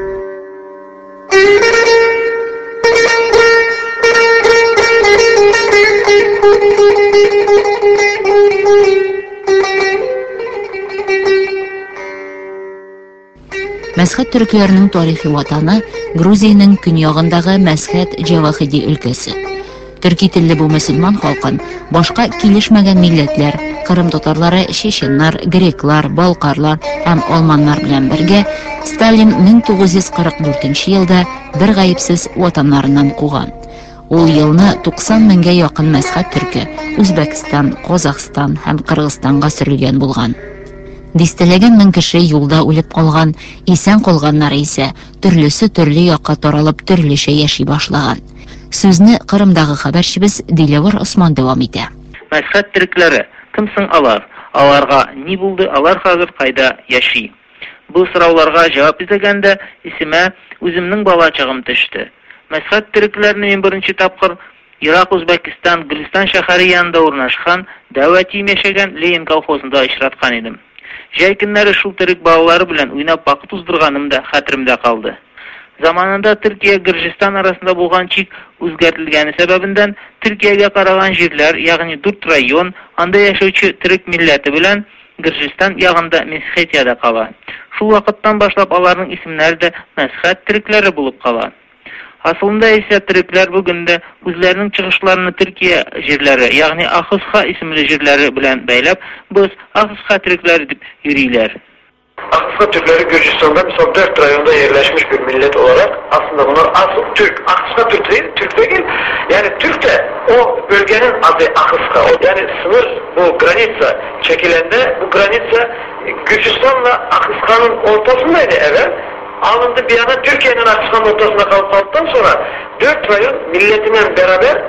Мәсхәт төрекләренең тарихи ватаны Грузиянең көньягындагы Мәсхәт Җавахиди өлкәсе. Төрки телле бу мөселман халкын башка килешмәгән милләтләр, Кырым татарлары, чеченнар, греклар, балкарлар һәм алманнар белән бергә Сталин мең тугыз йөз кырык дүртенче елда бер гаепсез ватаннарыннан куган. Ул елны туксан меңгә якын мәсхәт төрке Үзбәкстан, Казакстан һәм Кыргызстанга сөрелгән булган. Дистәләгән мең кеше юлда үлеп калган, исән калганнары исә төрлесе төрле якка таралып төрлечә яши башлаган. Сүзне Кырымдагы хәбәрчебез Диләвар Осман дәвам итә. Мәсхәт төрекләре кем соң алар? Аларга ни булды? Алар хәзер кайда яши? Бу сорауларга җавап эзләгәндә исемә үземнең балачагым төште. Мәсхәт төрекләрне мин беренче тапкыр Ирак, Үзбәкстан, Гөлстан шәһәре янында урнашкан Дәвәтим яшәгән Ленин колхозында очраткан идем. Җәй көннәре шул төрек балалары белән уйнап вакыт уздырганым да хәтеремдә калды. Заманында Төркия Гырҗызстан арасында булган чик үзгәртелгәне сәбәбеннән Төркиягә караган җирләр, ягъни дүрт район, анда яшәүче төрек милләте белән Гырҗызстан ягында Месхетиядә кала. Шул вакыттан башлап аларның исемнәре дә Мәсхәт төрекләре булып кала. Асылында исә төрекләр бүгендә үзләренең чыгышларны Төркия җирләре, ягъни Ахысха исемле җирләре белән бәйләп, без Ахысха төрекләре дип йөриләр. Ахысха Türkleri Gürcistan'da misal dört rayonda yerleşmiş bir millet olarak aslında bunlar asıl Türk. Ahıska Türk değil, Türk değil. Yani Türk de o bölgenin adı Ahıska. Yani sınır bu granitsa çekilende bu granitsa Gürcistan'la Ahıska'nın ortasındaydı evvel. Alındı bir yana Türkiye'nin Ahıska'nın ortasında kalıp kaldıktan sonra dört rayon milletiyle beraber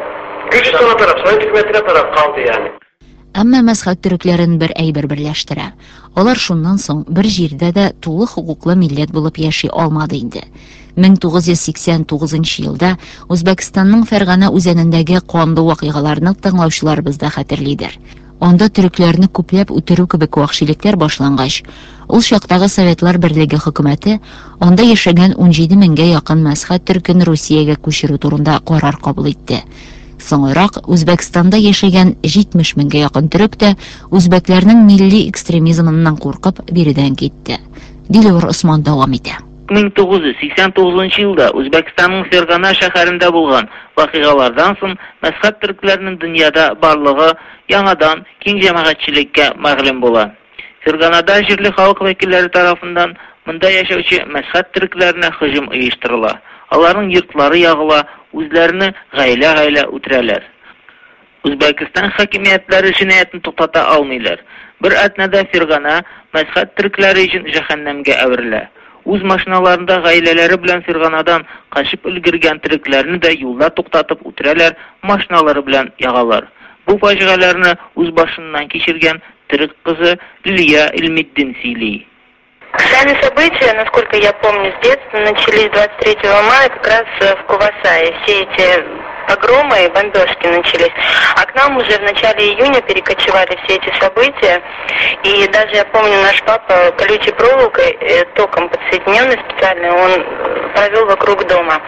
Gürcistan'a taraf, Sovet hükümetine taraf kaldı yani. Әмма мәсхәт төрекләрен бер әйбер берләштерә. Алар шуннан соң бер җирдә дә тулы хукуклы милләт булып яши алмады инде. мең тугыз йөз сиксән тугызынчы елда Үзбәкстанның Фәргана үзәнендәге канлы вакыйгаларны тыңлаучыларыбыз да хәтерлидер. Анда төрекләрне күпләп үтерү кебек вахшилектәр башлангач, ул чактагы Советлар Берлеге хөкүмәте анда яшәгән ун җиде меңгә якын мәсхәт төркен Русиягә күчерү турында карар кабул итте. Соңрак Үзбәкстанда яшәгән җитмеш меңгә якын төрек тә үзбәкләрнең милли экстремизмыннан куркып биредән китте. Диләвар Усман дәвам итә. мең тугыз йөз сиксән тугызынчы елда Үзбәкстанның Фергана шәһәрендә булган вакыйгалардан соң мәсхәт төрекләренең дөньяда барлыгы яңадан киң җәмәгатьчелеккә мәгълүм була. Ферганада җирле халык вәкилләре тарафыннан монда яшәүче мәсхәт төрекләренә һөҗүм оештырыла. Аларның йортлары ягыла, үзләрне гаилә-гаилә үтерәләр. Үзбәкстан хакимиятләре җинаятын туктата алмыйлар. Бер атнада Фергана мәсхәт төрекләре өчен җәһәннәмгә әверелә. Үз машиналарында гаиләләре белән Ферганадан качып өлгергән төрекләрне дә юлда туктатып үтерәләр, машиналары белән ягалар. Бу фаҗигаларны үз башыннан кичергән төрек кызы Лилия Илмиддин сөйли. Сами события, насколько я помню, с детства начались двадцать третьего мая как раз в Кувасае. Все эти погромы и бомбежки начались. А к нам уже в начале июня перекочевали все эти события. И даже я помню, наш папа колючей проволокой, э, током подсоединенный специально, он провел вокруг дома.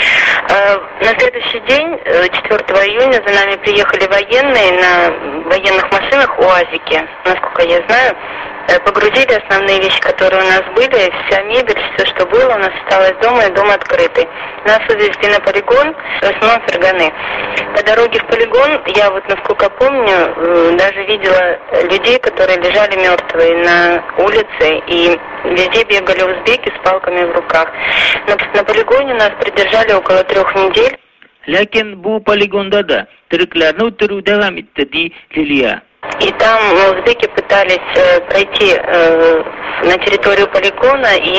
Э, на следующий день, четвёртого июня, за нами приехали военные на военных машинах УАЗики, насколько я знаю. Погрузили основные вещи, которые у нас были, вся мебель, все, что было, у нас осталось дома, и дом открытый. Нас увезли на полигон, в основном Ферганы. По дороге в полигон, я вот, насколько помню, даже видела людей, которые лежали мертвые на улице, и везде бегали узбеки с палками в руках. На, на полигоне нас придержали около трех недель. Ләкин бу полигонда да төрекләрне үтерү дәвам итте, ди Лилия. И там узбеки пытались э, пройти э, на территорию полигона и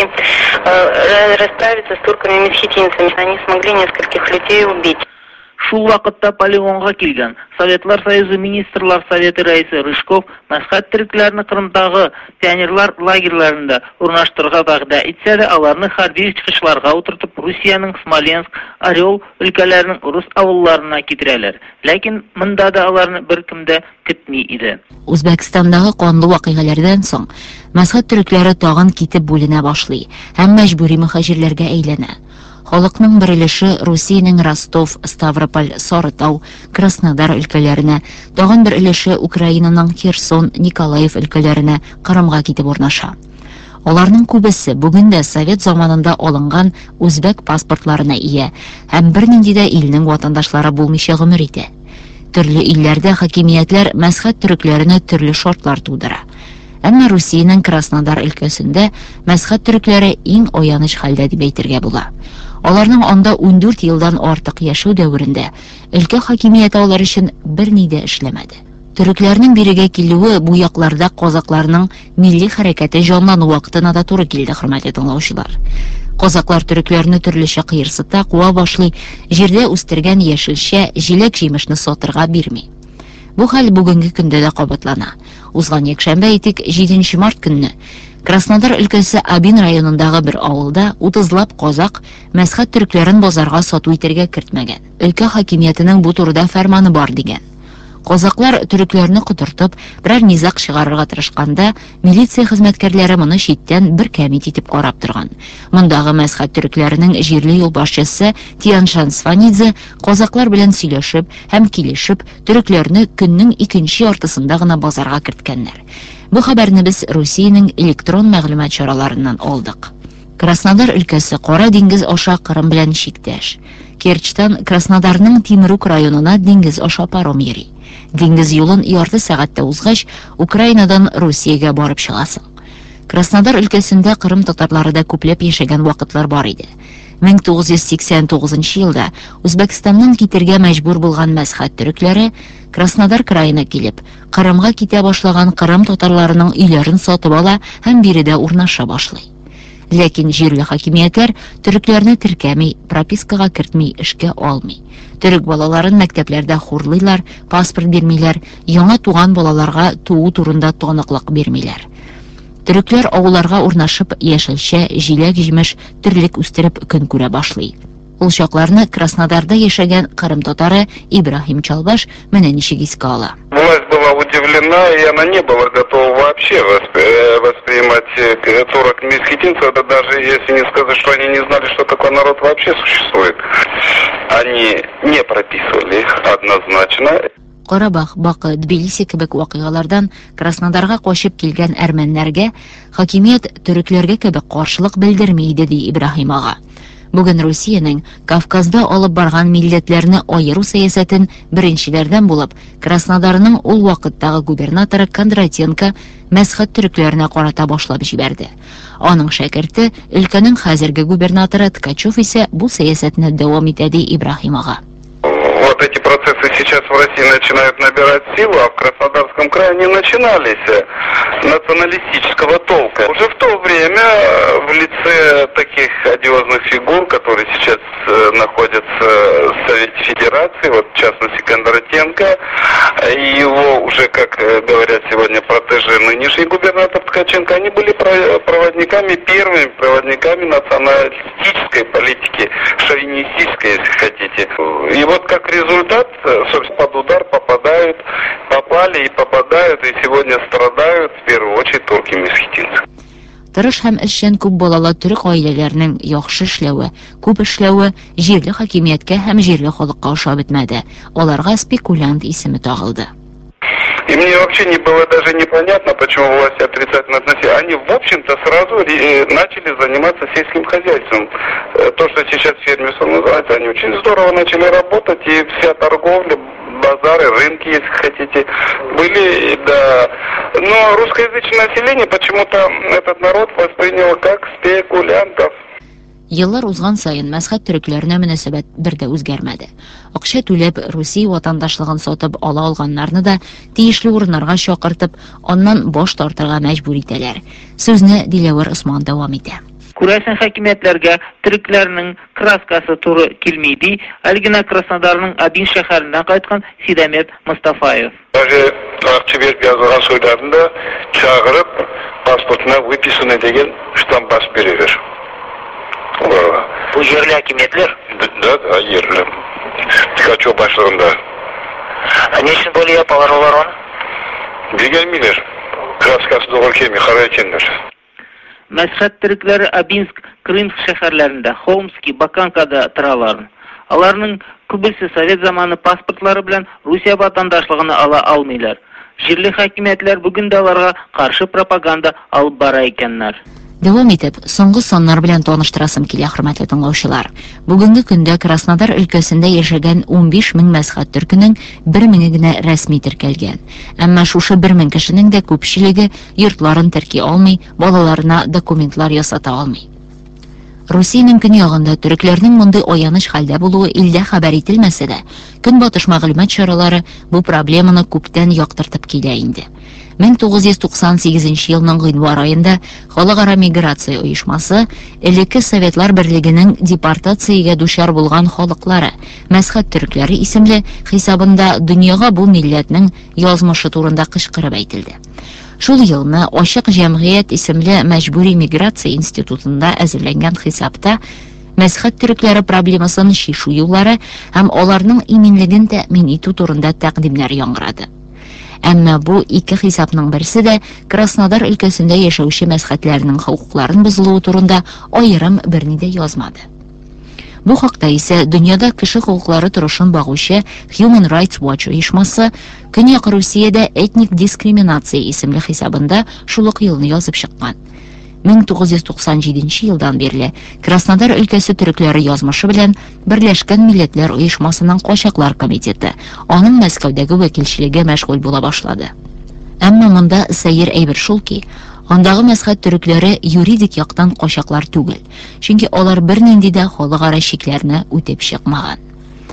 э, расправиться с турками-месхетинцами. Они смогли нескольких людей убить. Шул вакытта полигонга килгән Советлар Союзы Министрлар Советы рәисе Рыжков мәсхәт төрекләрне Кырымдагы пионерлар лагерьларында урнаштырырга вәгъдә итсә дә, аларны хәрби чыгышларга утыртып Русиянең Смоленск, Орел өлкәләренең урыс авылларына китерәләр. Ләкин монда да аларны беркем дә көтми иде. Үзбәкстандагы канлы вакыйгалардан соң мәсхәт төрекләре тагын китеп бүленә башлый һәм мәҗбүри мөхаҗирләргә әйләнә. Халыкның бер өлеше Русиянең Ростов, Ставрополь, Сарытау, Краснодар өлкәләренә, тагын бер өлеше Украинаның Херсон, Николаев өлкәләренә, Кырымга китеп урнаша. Аларның күбесе бүген дә Совет заманында алынган үзбәк паспортларына ия һәм бернинди дә илнең ватандашлары булмыйча гомер итә. Төрле илләрдә хакимиятләр мәсхәт төрекләренә төрле шартлар тудыра. Әмма Русиянең Краснодар өлкәсендә мәсхәт төрекләре иң аяныч хәлдә дип әйтергә була. Аларның анда ун дүрт елдан артык яшәү дәверендә өлкә хакимияте алар өчен берни дә эшләмәде. Төрекләрнең бирегә килүе бу якларда казакларның милли хәрәкәте җанлану вакытына да туры килде, хөрмәтле тыңлаучылар. Казаклар төрекләрне төрлечә кыерсыта, куа башлый, җирдә үстергән яшелчә, җиләк-җимешне сатырга бирми. Бу хәл бүгенге көндә дә кабатлана. Узган якшәмбе әйтик, җиденче март көнне Краснодар өлкәсе Абин районындагы бер авылда утызлап казак мәсхәт төрекләрен базарга сату итәргә кертмәгән. Өлкә хакимиятенең бу турыда фәрманы бар дигән. Казаклар төрекләрне котыртып, берәр низак чыгарырга тырышканда, милиция хезмәткәрләре моны читтән бер кәмит итеп карап торган. Мондагы мәсхәт төрекләренең җирле юлбашчысы Тианшан Сванидзе казаклар белән сөйләшеп һәм килешеп, төрекләрне көннең икенче яртысында гына базарга керткәннәр. Бу хәбәрне без Русиянең электрон мәгълүмат чараларыннан алдык. Краснодар өлкәсе Кара диңгез аша Кырым белән чиктәш. Керчтан Краснодарның Тимрук районына диңгез аша паром йөри. Диңгез юлын ярты сәгатьтә узгач, Украинадан Русиягә барып чыгасың. Краснодар өлкәсендә Кырым татарлары да күпләп яшәгән вакытлар бар иде. мең тугыз йөз сиксән тугызынчы елда Үзбәкстаннан китергә мәҗбүр булган мәсхәт төрекләре Краснодар краена килеп, Кырымга китә башлаган Кырым татарларының өйләрен сатып ала һәм биредә урнаша башлый. Ләкин җирле хакимиятләр төрекләрне теркәми, пропискага кертми, эшкә алмый. Төрек балаларын мәктәпләрдә хурлыйлар, паспорт бирмиләр, яңа туган балаларга туу турында таныклык бирмиләр. Төрекләр авылларга урнашып, яшелчә, җиләк-җимеш, терлек үстереп көн күрә башлый. Ул чакларны Краснодарда яшәгән Кырым татары Ибрахим Чалбаш менә ничек искә ала. Власть была удивлена, и она не была готова вообще воспри- воспринимать турок месхетинцев, да даже если не сказать, что они не знали, что такой народ вообще существует. Они не прописывали их однозначно. Карабах, Бакы, Тбилиси кебек вакыйгалардан Краснодарга качып килгән әрмәннәргә хакимият төрекләргә кебек каршылык белдерми иде, ди Ибрахим ага. Бүген Русиянең Кавказда алып барган милләтләрне аеру сәясәтен беренчеләрдән булып, Краснодарның ул вакыттагы губернаторы Кондратенко мәсхәт төрекләренә карата башлап җибәрде. Аның шәкерте, өлкәнең хәзерге губернаторы Ткачев исә бу сәясәтне дәвам итә, ди Ибрахим ага. Вот эти процессы сейчас в России начинают набирать силу, а в Краснодарском крае они начинались националистического толка. Уже в то время в лице таких одиозных фигур, которые сейчас находятся в Совете Федерации, вот в частности Кондратенко, и его уже, как говорят сегодня, протеже нынешний губернатор Ткаченко, они были проводниками, первыми проводниками националистической политики, шовинистической, если хотите. И вот как результат, собственно, под удар попадают, попали и попадают, и сегодня страдают в первую очередь турки-месхетинцы. Тырыш һәм эшчән күп балалы төрек гаиләләренең яхшы эшләве, күп эшләве җирле хакимияткә һәм җирле халыкка ошап бетмәде. Аларга спекулянт исеме тагылды. И мне вообще не было даже непонятно, почему власти отрицательно относились. Они, в общем-то, сразу начали заниматься сельским хозяйством. То, что сейчас фермерством называется, они очень здорово начали работать, и вся торговля, базары, рынки, если хотите, были, да. Но русскоязычное население почему-то этот народ воспринял как спекулянтов. Еллар узган сайын мәсхәт төрекләренә мөнәсәбәт бер дә үзгәрмәде. Акча түләп, Русия ватандашлыгын сатып ала алганнарны да тиешле урыннарга чакыртып, аннан баш тартырга мәҗбүр итәләр. Сүзне Диләвер Усман дәвам итә. Күрәсен хакимиятләргә төрекләрнең краскасы туры килмейди, әлгенә Краснодарның Абин шәһәреннән кайткан Сидамет Мустафаев. Даже акча берип язылган сойларында чагырып, паспортына выписаны деген штамп басып берәләр. Bu yerli hakimiyetler? Да, да, yerli. Ткачев başlığında. Ne için böyle yaparlar onlar onu? Bilgelmiler. Kraskası doğru kelmeyi, karaykenler. Мәсхәт төрекләре Абинск, Крымск шәһәрләрендә, Холмский, Баканкада торалар. Аларның күбесе совет заманы паспортлары белән Русия ватандашлыгын ала алмыйлар. Җирле хакимиятләр бүген дә аларга каршы пропаганда алып бара икәннәр. Дәвам итеп, соңгы саннар белән таныштырасым килә, хөрмәтле тыңлаучылар. Бүгенге көндә Краснодар өлкәсендә яшәгән ун биш мең мәсхәт төркенең бер меңе генә рәсми теркәлгән. Әмма шушы бер мең кешенең дә күпчелеге йортларын терки алмый, балаларына документлар ясата алмый. Русиянең көньягында төрекләрнең мондый аяныч хәлдә булуы илдә хәбәр ителмәсә дә, көнбатыш мәгълүмат чаралары бу проблеманы күптән яктыртып килә инде. мең тугыз йөз туксан сигезенче елның гыйнвар аенда Халыкара миграция оешмасы элекке Советлар Берлегенең депортациягә дучар булган халыклары, мәсхәт төрекләре исемле хисабында дөньяга бу милләтнең язмышы турында кычкырып әйтелде. Шул елны Ачык җәмгыять исемле мәҗбүри миграция институтында әзерләнгән хисапта мәсхәт төрекләре проблемасын чишү юллары һәм аларның иминлеген тәэмин итү турында тәкъдимнәр яңгырады. Әмма бу ике хисапның берсе дә Краснодар өлкәсендә яшәүче мәсхәтләрнең хукукларын бозылуы турында аерым берни дә язмады. Бу хакта исә дөньяда кеше хукуклары турышын багучы Human Rights Watch оешмасы Көньяк Русиядә этник дискриминация исемле хисабында шул ук елны язып чыккан. мең тугыз йөз туксан җиденче елдан бирле Краснодар өлкәсе төрекләре язмышы белән Берләшкән Милләтләр оешмасының Качаклар комитеты, аның Мәскәүдәге вәкилчелеге мәшгуль була башлады. Әмма монда сәер әйбер шул ки, андагы мәсхәт төрекләре юридик яктан качаклар түгел, чөнки алар бернинди дә халыкара чикләрне үтеп чыкмаган.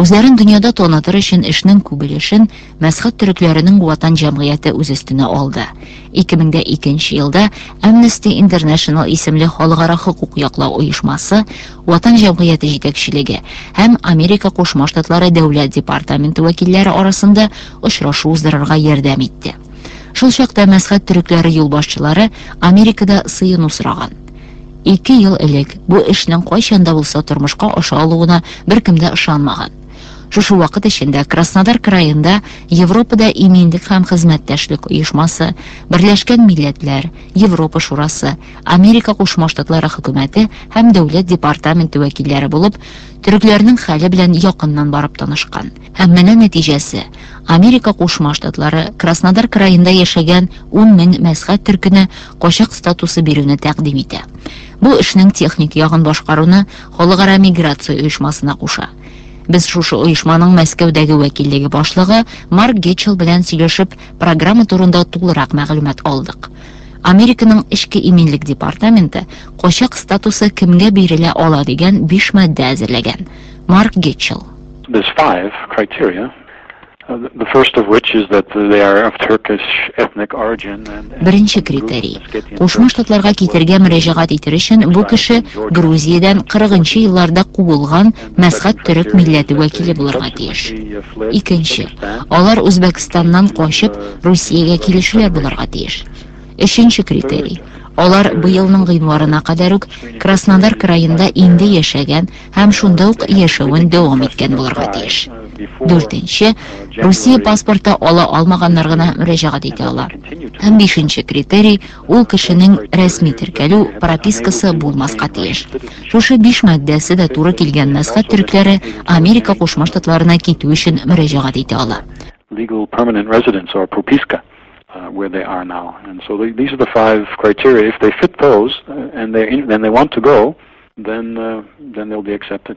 Үзләрен дөньяда танытыр өчен эшнең күбелешен мәсхәт төрекләренең ватан җәмгыяте үз өстенә алды. ике мең икенче елда Amnesty International исемле халыкара хокук яклау оешмасы ватан җәмгыяте җитәкчелеге һәм Америка Кушма Штатлары дәүләт департаменты вәкилләре арасында очрашу уздырырга ярдәм итте. Шул чакта мәсхәт төрекләре юлбашчылары Америкада сыйыну сораган. Ике ел элек бу эшнең кайчан да булса тормышка аша алуына беркем дә ышанмаган. Шушы вакыт эчендә Краснодар краенда Европада иминлек һәм хезмәттәшлек оешмасы, Берләшкән Милләтләр, Европа шурасы, Америка Кушма Штатлары хөкүмәте һәм дәүләт департаменты вәкилләре булып, төрекләрнең хәле белән якыннан барып танышкан. Һәм менә нәтиҗәсе: Америка Кушма Штатлары Краснодар краенда яшәгән ун мең мәсхәт төркенә качак статусы бирүне тәкъдим итә. Бу эшнең техник ягын башкаруны халыкара миграция оешмасына куша. Без шушы оешманың Мәскәүдәге вәкиллеге башлыгы Марк Гетчел белән сөйләшеп, программа турында тулырак мәгълүмат алдык. Американың эчке иминлек департаменты качак статусы кемгә бирелә ала дигән биш матдә әзерләгән. Марк Гетчел. There's five criteria. Uh, the first of which is that they are of Turkish ethnic origin and Беренче критерий: Кушма Штатларга китергә мөрәҗәгать итер өчен бу кеше Грузиядән кырыгынчы елларда куылган мәсхәт төрек милләте вәкиле булырга тиеш. Икенче: алар Үзбәкстаннан качып Русиягә килешүләр булырга тиеш. Өченче критерий: алар быелның гыйнварына кадәр үк Краснодар краенда инде яшәгән һәм шунда ук яшәвен дәвам иткән булырга тиеш. Дүртенче: Русия паспорты ала алмаганнар гына мөрәҗәгать итә ала. Һәм бишенче критерий: ул кешенең рәсми теркәлү пропискасы булмаска тиеш. Шушы биш матдәсе дә туры килгән мәсхәт төрекләре Америка Кушма Штатларына китү өчен мөрәҗәгать итә ала. Legal permanent residence or propiska uh, where they are now. And so they, these are the five criteria. If they fit those uh, and they then they want to go, then uh, then they'll be accepted.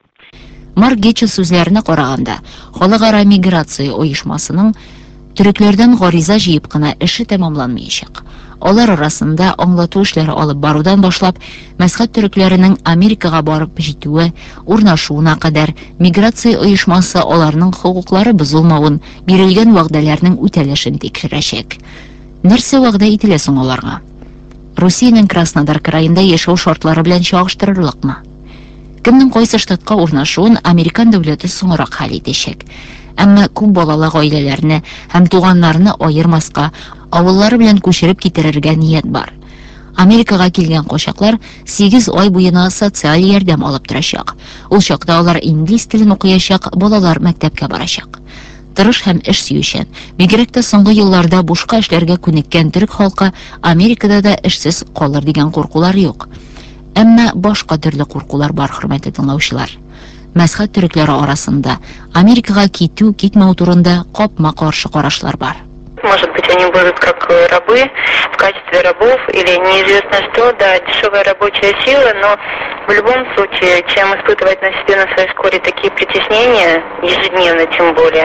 Марк Гетчел сүзләренә караганда, халыкара миграция оешмасының төрекләрдән гариза җыеп кына эше тәмамланмаячак. Алар арасында аңлату эшләре алып барудан башлап, мәсхәт төрекләренең Америкага барып җитүе, урнашуына кадәр миграция оешмасы аларның хокуклары бозылмавын, бирелгән вәгъдәләрнең үтәлешен тикшерәчәк. Нәрсә вәгъдә ителә соң аларга? Русиянең Краснодар краенда яшәү шартлары белән чагыштырырлыкмы? Кемнең кайсы штатка урнашуын Американ дәүләте соңрак хәл итәчәк. Әмма күп балалы гаиләләрне һәм туганнарны аермаска, авыллары белән күчереп китерергә ният бар. Америкага килгән качаклар сигез ай буена социаль ярдәм алып торачак. Ул чакта алар инглиз телен укыячак, балалар мәктәпкә барачак. Тырыш һәм эш сөючән, бигрәк тә соңгы елларда бушка эшләргә күнеккән төрек халкы Америкада да эшсез калыр дигән куркулар юк. Әмма башка төрле куркулар бар, хөрмәтле тыңлаучылар. Мәсхәт төрекләре арасында Америкага китү, китмәү турында капма-каршы карашлар бар. Может быть, они будут как рабы, в качестве рабов, или неизвестно что, да, дешевая рабочая сила, но в любом случае, чем испытывать на себе, на своей шкуре такие притеснения, ежедневно тем более,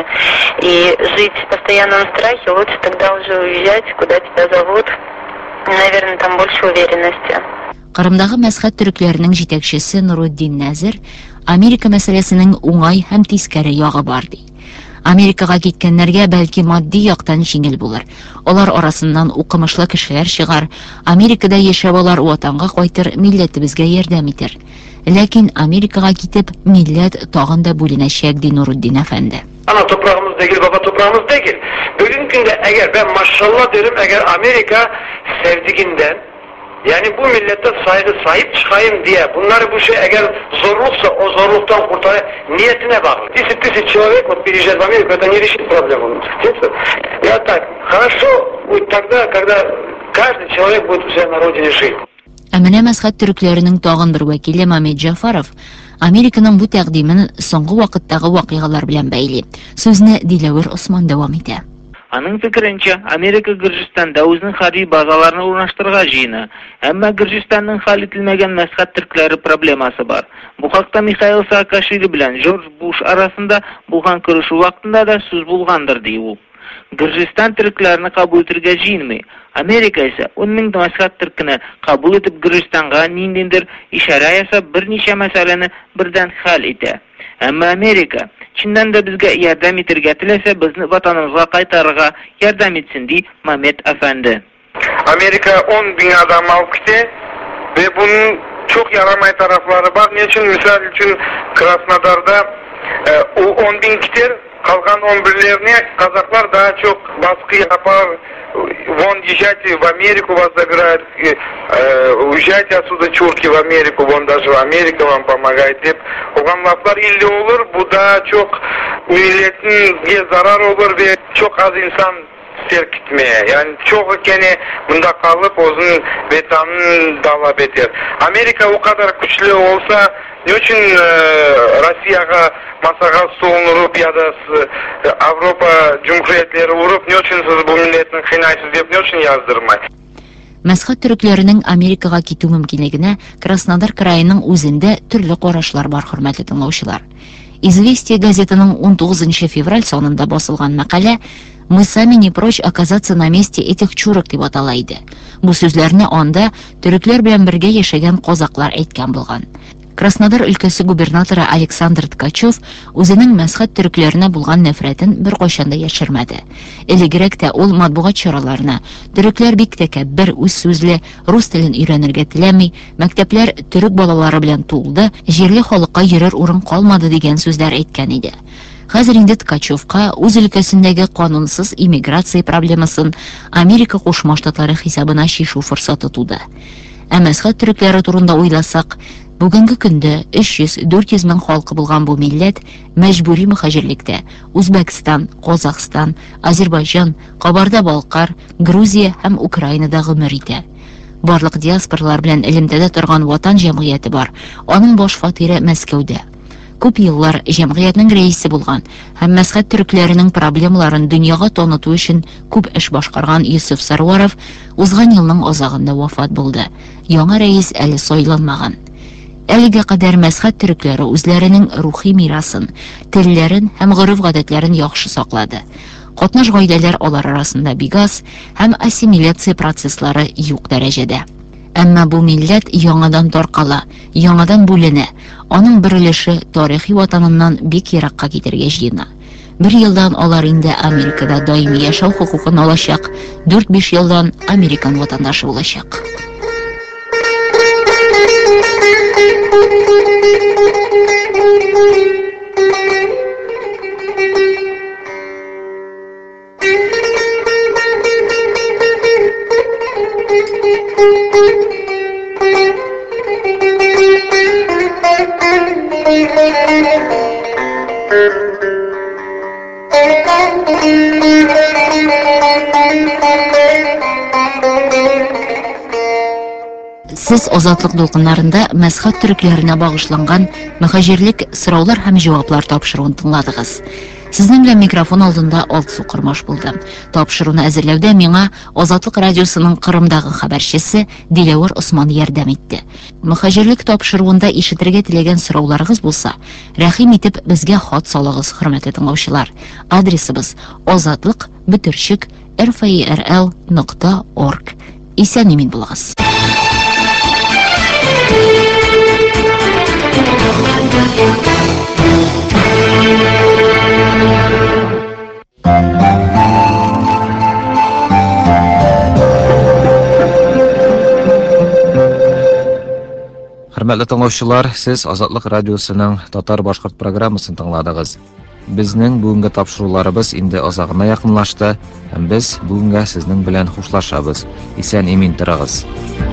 и жить в постоянном страхе, лучше тогда уже уезжать, куда тебя зовут, наверное, там больше уверенности. Кырымдагы мәсхәт төрекләренең җитәкчесе Нуруддин Нәзир Америка мәсьәләсенең уңай һәм тискәре ягы бар ди. Америкага киткәннәргә бәлки матди яктан җиңел булыр. Алар арасыннан укымышлы кешеләр чыгар, Америкада яшәп алар ватанга кайтыр, милләтебезгә ярдәм итер. Ләкин Америкага китеп, милләт тагын да бүленәчәк, ди Нуруддин әфәнде. Ana toprağımız değil, baba toprağımız değil. Bugün günde eğer ben maşallah derim, eğer Amerika sevdiğinden, yani bu millete saygı sahip çıkayım diye, bunları bu şey eğer zorluksa o zorluktan kurtarır, niyetine bağlı. десять тысяч человек вот переезжает в Америку, это не решит проблему. Я так, хорошо будет тогда, когда каждый человек будет у себя на родине жить. Ә менә мәсхәт төрекләренең тагын бер вәкиле Мамед Җафаров Американың бу тәкъдимен соңгы вакыттагы вакыйгалар белән бәйли. Сүзне Диләвер Осман дәвам итә. Аның фикеренчә, Америка Гырҗызстанда үзенең хәрби базаларны урнаштырырга җыена. Әмма Гырҗызстанның хәл ителмәгән мәсхәт төркләре проблемасы бар. Бу хакта Михаил Саакашвили белән Джордж Буш арасында булган күрешү вакытында да сүз булгандыр, ди ул. Гырҗызстан төркләрне кабул итәргә җыенмый. Америка исә ун мең мәсхәт төркене кабул итеп Гырҗызстанга ниндидер ишарә ясап берничә мәсьәләне бердән хәл итә. Әмма Америка Çin'den de bizge yardım etirge tilese bizni vatanımıza kaytarıga yardım etsin di Mehmet Efendi. Amerika on bin adam alıp gitti ve bunun çok yaramay tarafları var. Ne için? Misal için Krasnodar'da e, o on bin gider, kalkan on birlerine Kazaklar daha çok baskı yapar. Вон езжайте в Америку, вас забирают, э, уезжайте отсюда, чурки, в Америку, вон даже Америка вам помогает деп. Оған лафлар ille olur, bu da çok milletinge zarar olur ve çok az insan terk etmeye. Yani çok ekeni bunda kalıp onun vetanını dalap eder. Amerika o kadar güçlü olsa ne için e, Rusya'ya masaga soğunurup ya da e, Avrupa Cumhuriyetleri vurup ne için siz bu milletin kıynaysız deyip ne için yazdırmay? Мәсхәт төрекләренең Америкага китү мөмкинлегенә Краснодар краеның үзендә төрле карашлар бар, хөрмәтле тыңлаучылар. Известия газетаның он тугызынчы февраль санында басылган мәкалә «Мы сами не прочь оказаться на месте этих чурок» дип атала иде. Бу сүзләрне анда төрекләр белән бергә яшәгән казаклар әйткән булган. Краснодар өлкәсе губернаторы Александр Ткачев үзенең мәсхәт төрекләренә булган нәфрәтен беркайчан да яшермәде. Элегрәк тә ул матбугат чараларына төрекләр бик тәкәббер, үз сүзле, рус телен өйрәнергә теләми, мәктәпләр төрек балалары белән тулды, җирле халыкка йөрер урын калмады дигән сүзләр әйткән иде. Хәзер инде Ткачевка үз өлкәсендәге канунсыз иммиграция проблемасын Америка Кушма Штатлары хисабына чишү форсаты туды. Ә мәсхәт төрекләре турында уйласак, бүгенге көндә өч йөз - дүрт йөз мең халкы булган бу милләт мәҗбүри мөхаҗирлектә Үзбәкстан, Казакстан, Азербайҗан, Кабарда-Балкар, Грузия һәм Украинада гомер итә. Барлык диаспоралар белән элемтәдә торган ватан җәмгыяте бар. Аның баш фатиры Мәскәүдә. Күп еллар җәмгыятьнең рәисе булган һәм мәсхәт төрекләренең проблемаларын дөньяга таныту өчен күп эш башкарган Юсуф Сарваров узган елның азагында вафат булды. Яңа рәис әле сайланмаган. Әлегә кадәр мәсхәт төрекләре үзләренең рухи мирасын, телләрен һәм гореф-гадәтләрен яхшы саклады. Катнаш гаиләләр алар арасында бигаз һәм ассимиляция процесслары юк дәрәҗәдә. Әмма бу милләт яңадан таркала, яңадан бүленә. Аның бер өлеше тарихи ватаныннан бик еракка китәргә җыена. Бер елдан алар инде Америкада даими яшәү хукукын алачак, дүрт-биш елдан Американ ватандашы булачак. Сез азатлык дулкыннарында мәсхәт төрекләренә багышланган мөхаҗирлек сораулар һәм җаваплар тапшыруын тыңладыгыз. Сезнең белән микрофон алдында Алсу Кырмаш булды. Тапшыруны әзерләүдә миңа Азатлык радиосының Кырымдагы хәбәрчесе Диләвер Усман ярдәм итте. Мөхаҗирлек тапшыруында ишетергә теләгән сорауларыгыз булса, рәхим итеп безгә хат салыгыз, хөрмәтле тыңлаучылар. Адресыбыз азатлык бөтерчек эр эф и эр эл нокта орг. Исән-имин булыгыз. Хөрмәтле тыңлаучылар, сез Азатлык радиосының татар-башкорт программасын тыңладыгыз. Безнең бүгенге тапшыруларыбыз инде азагына якынлашты, һәм без бүгенгә сезнең белән хушлашабыз. Исән-имин торыгыз.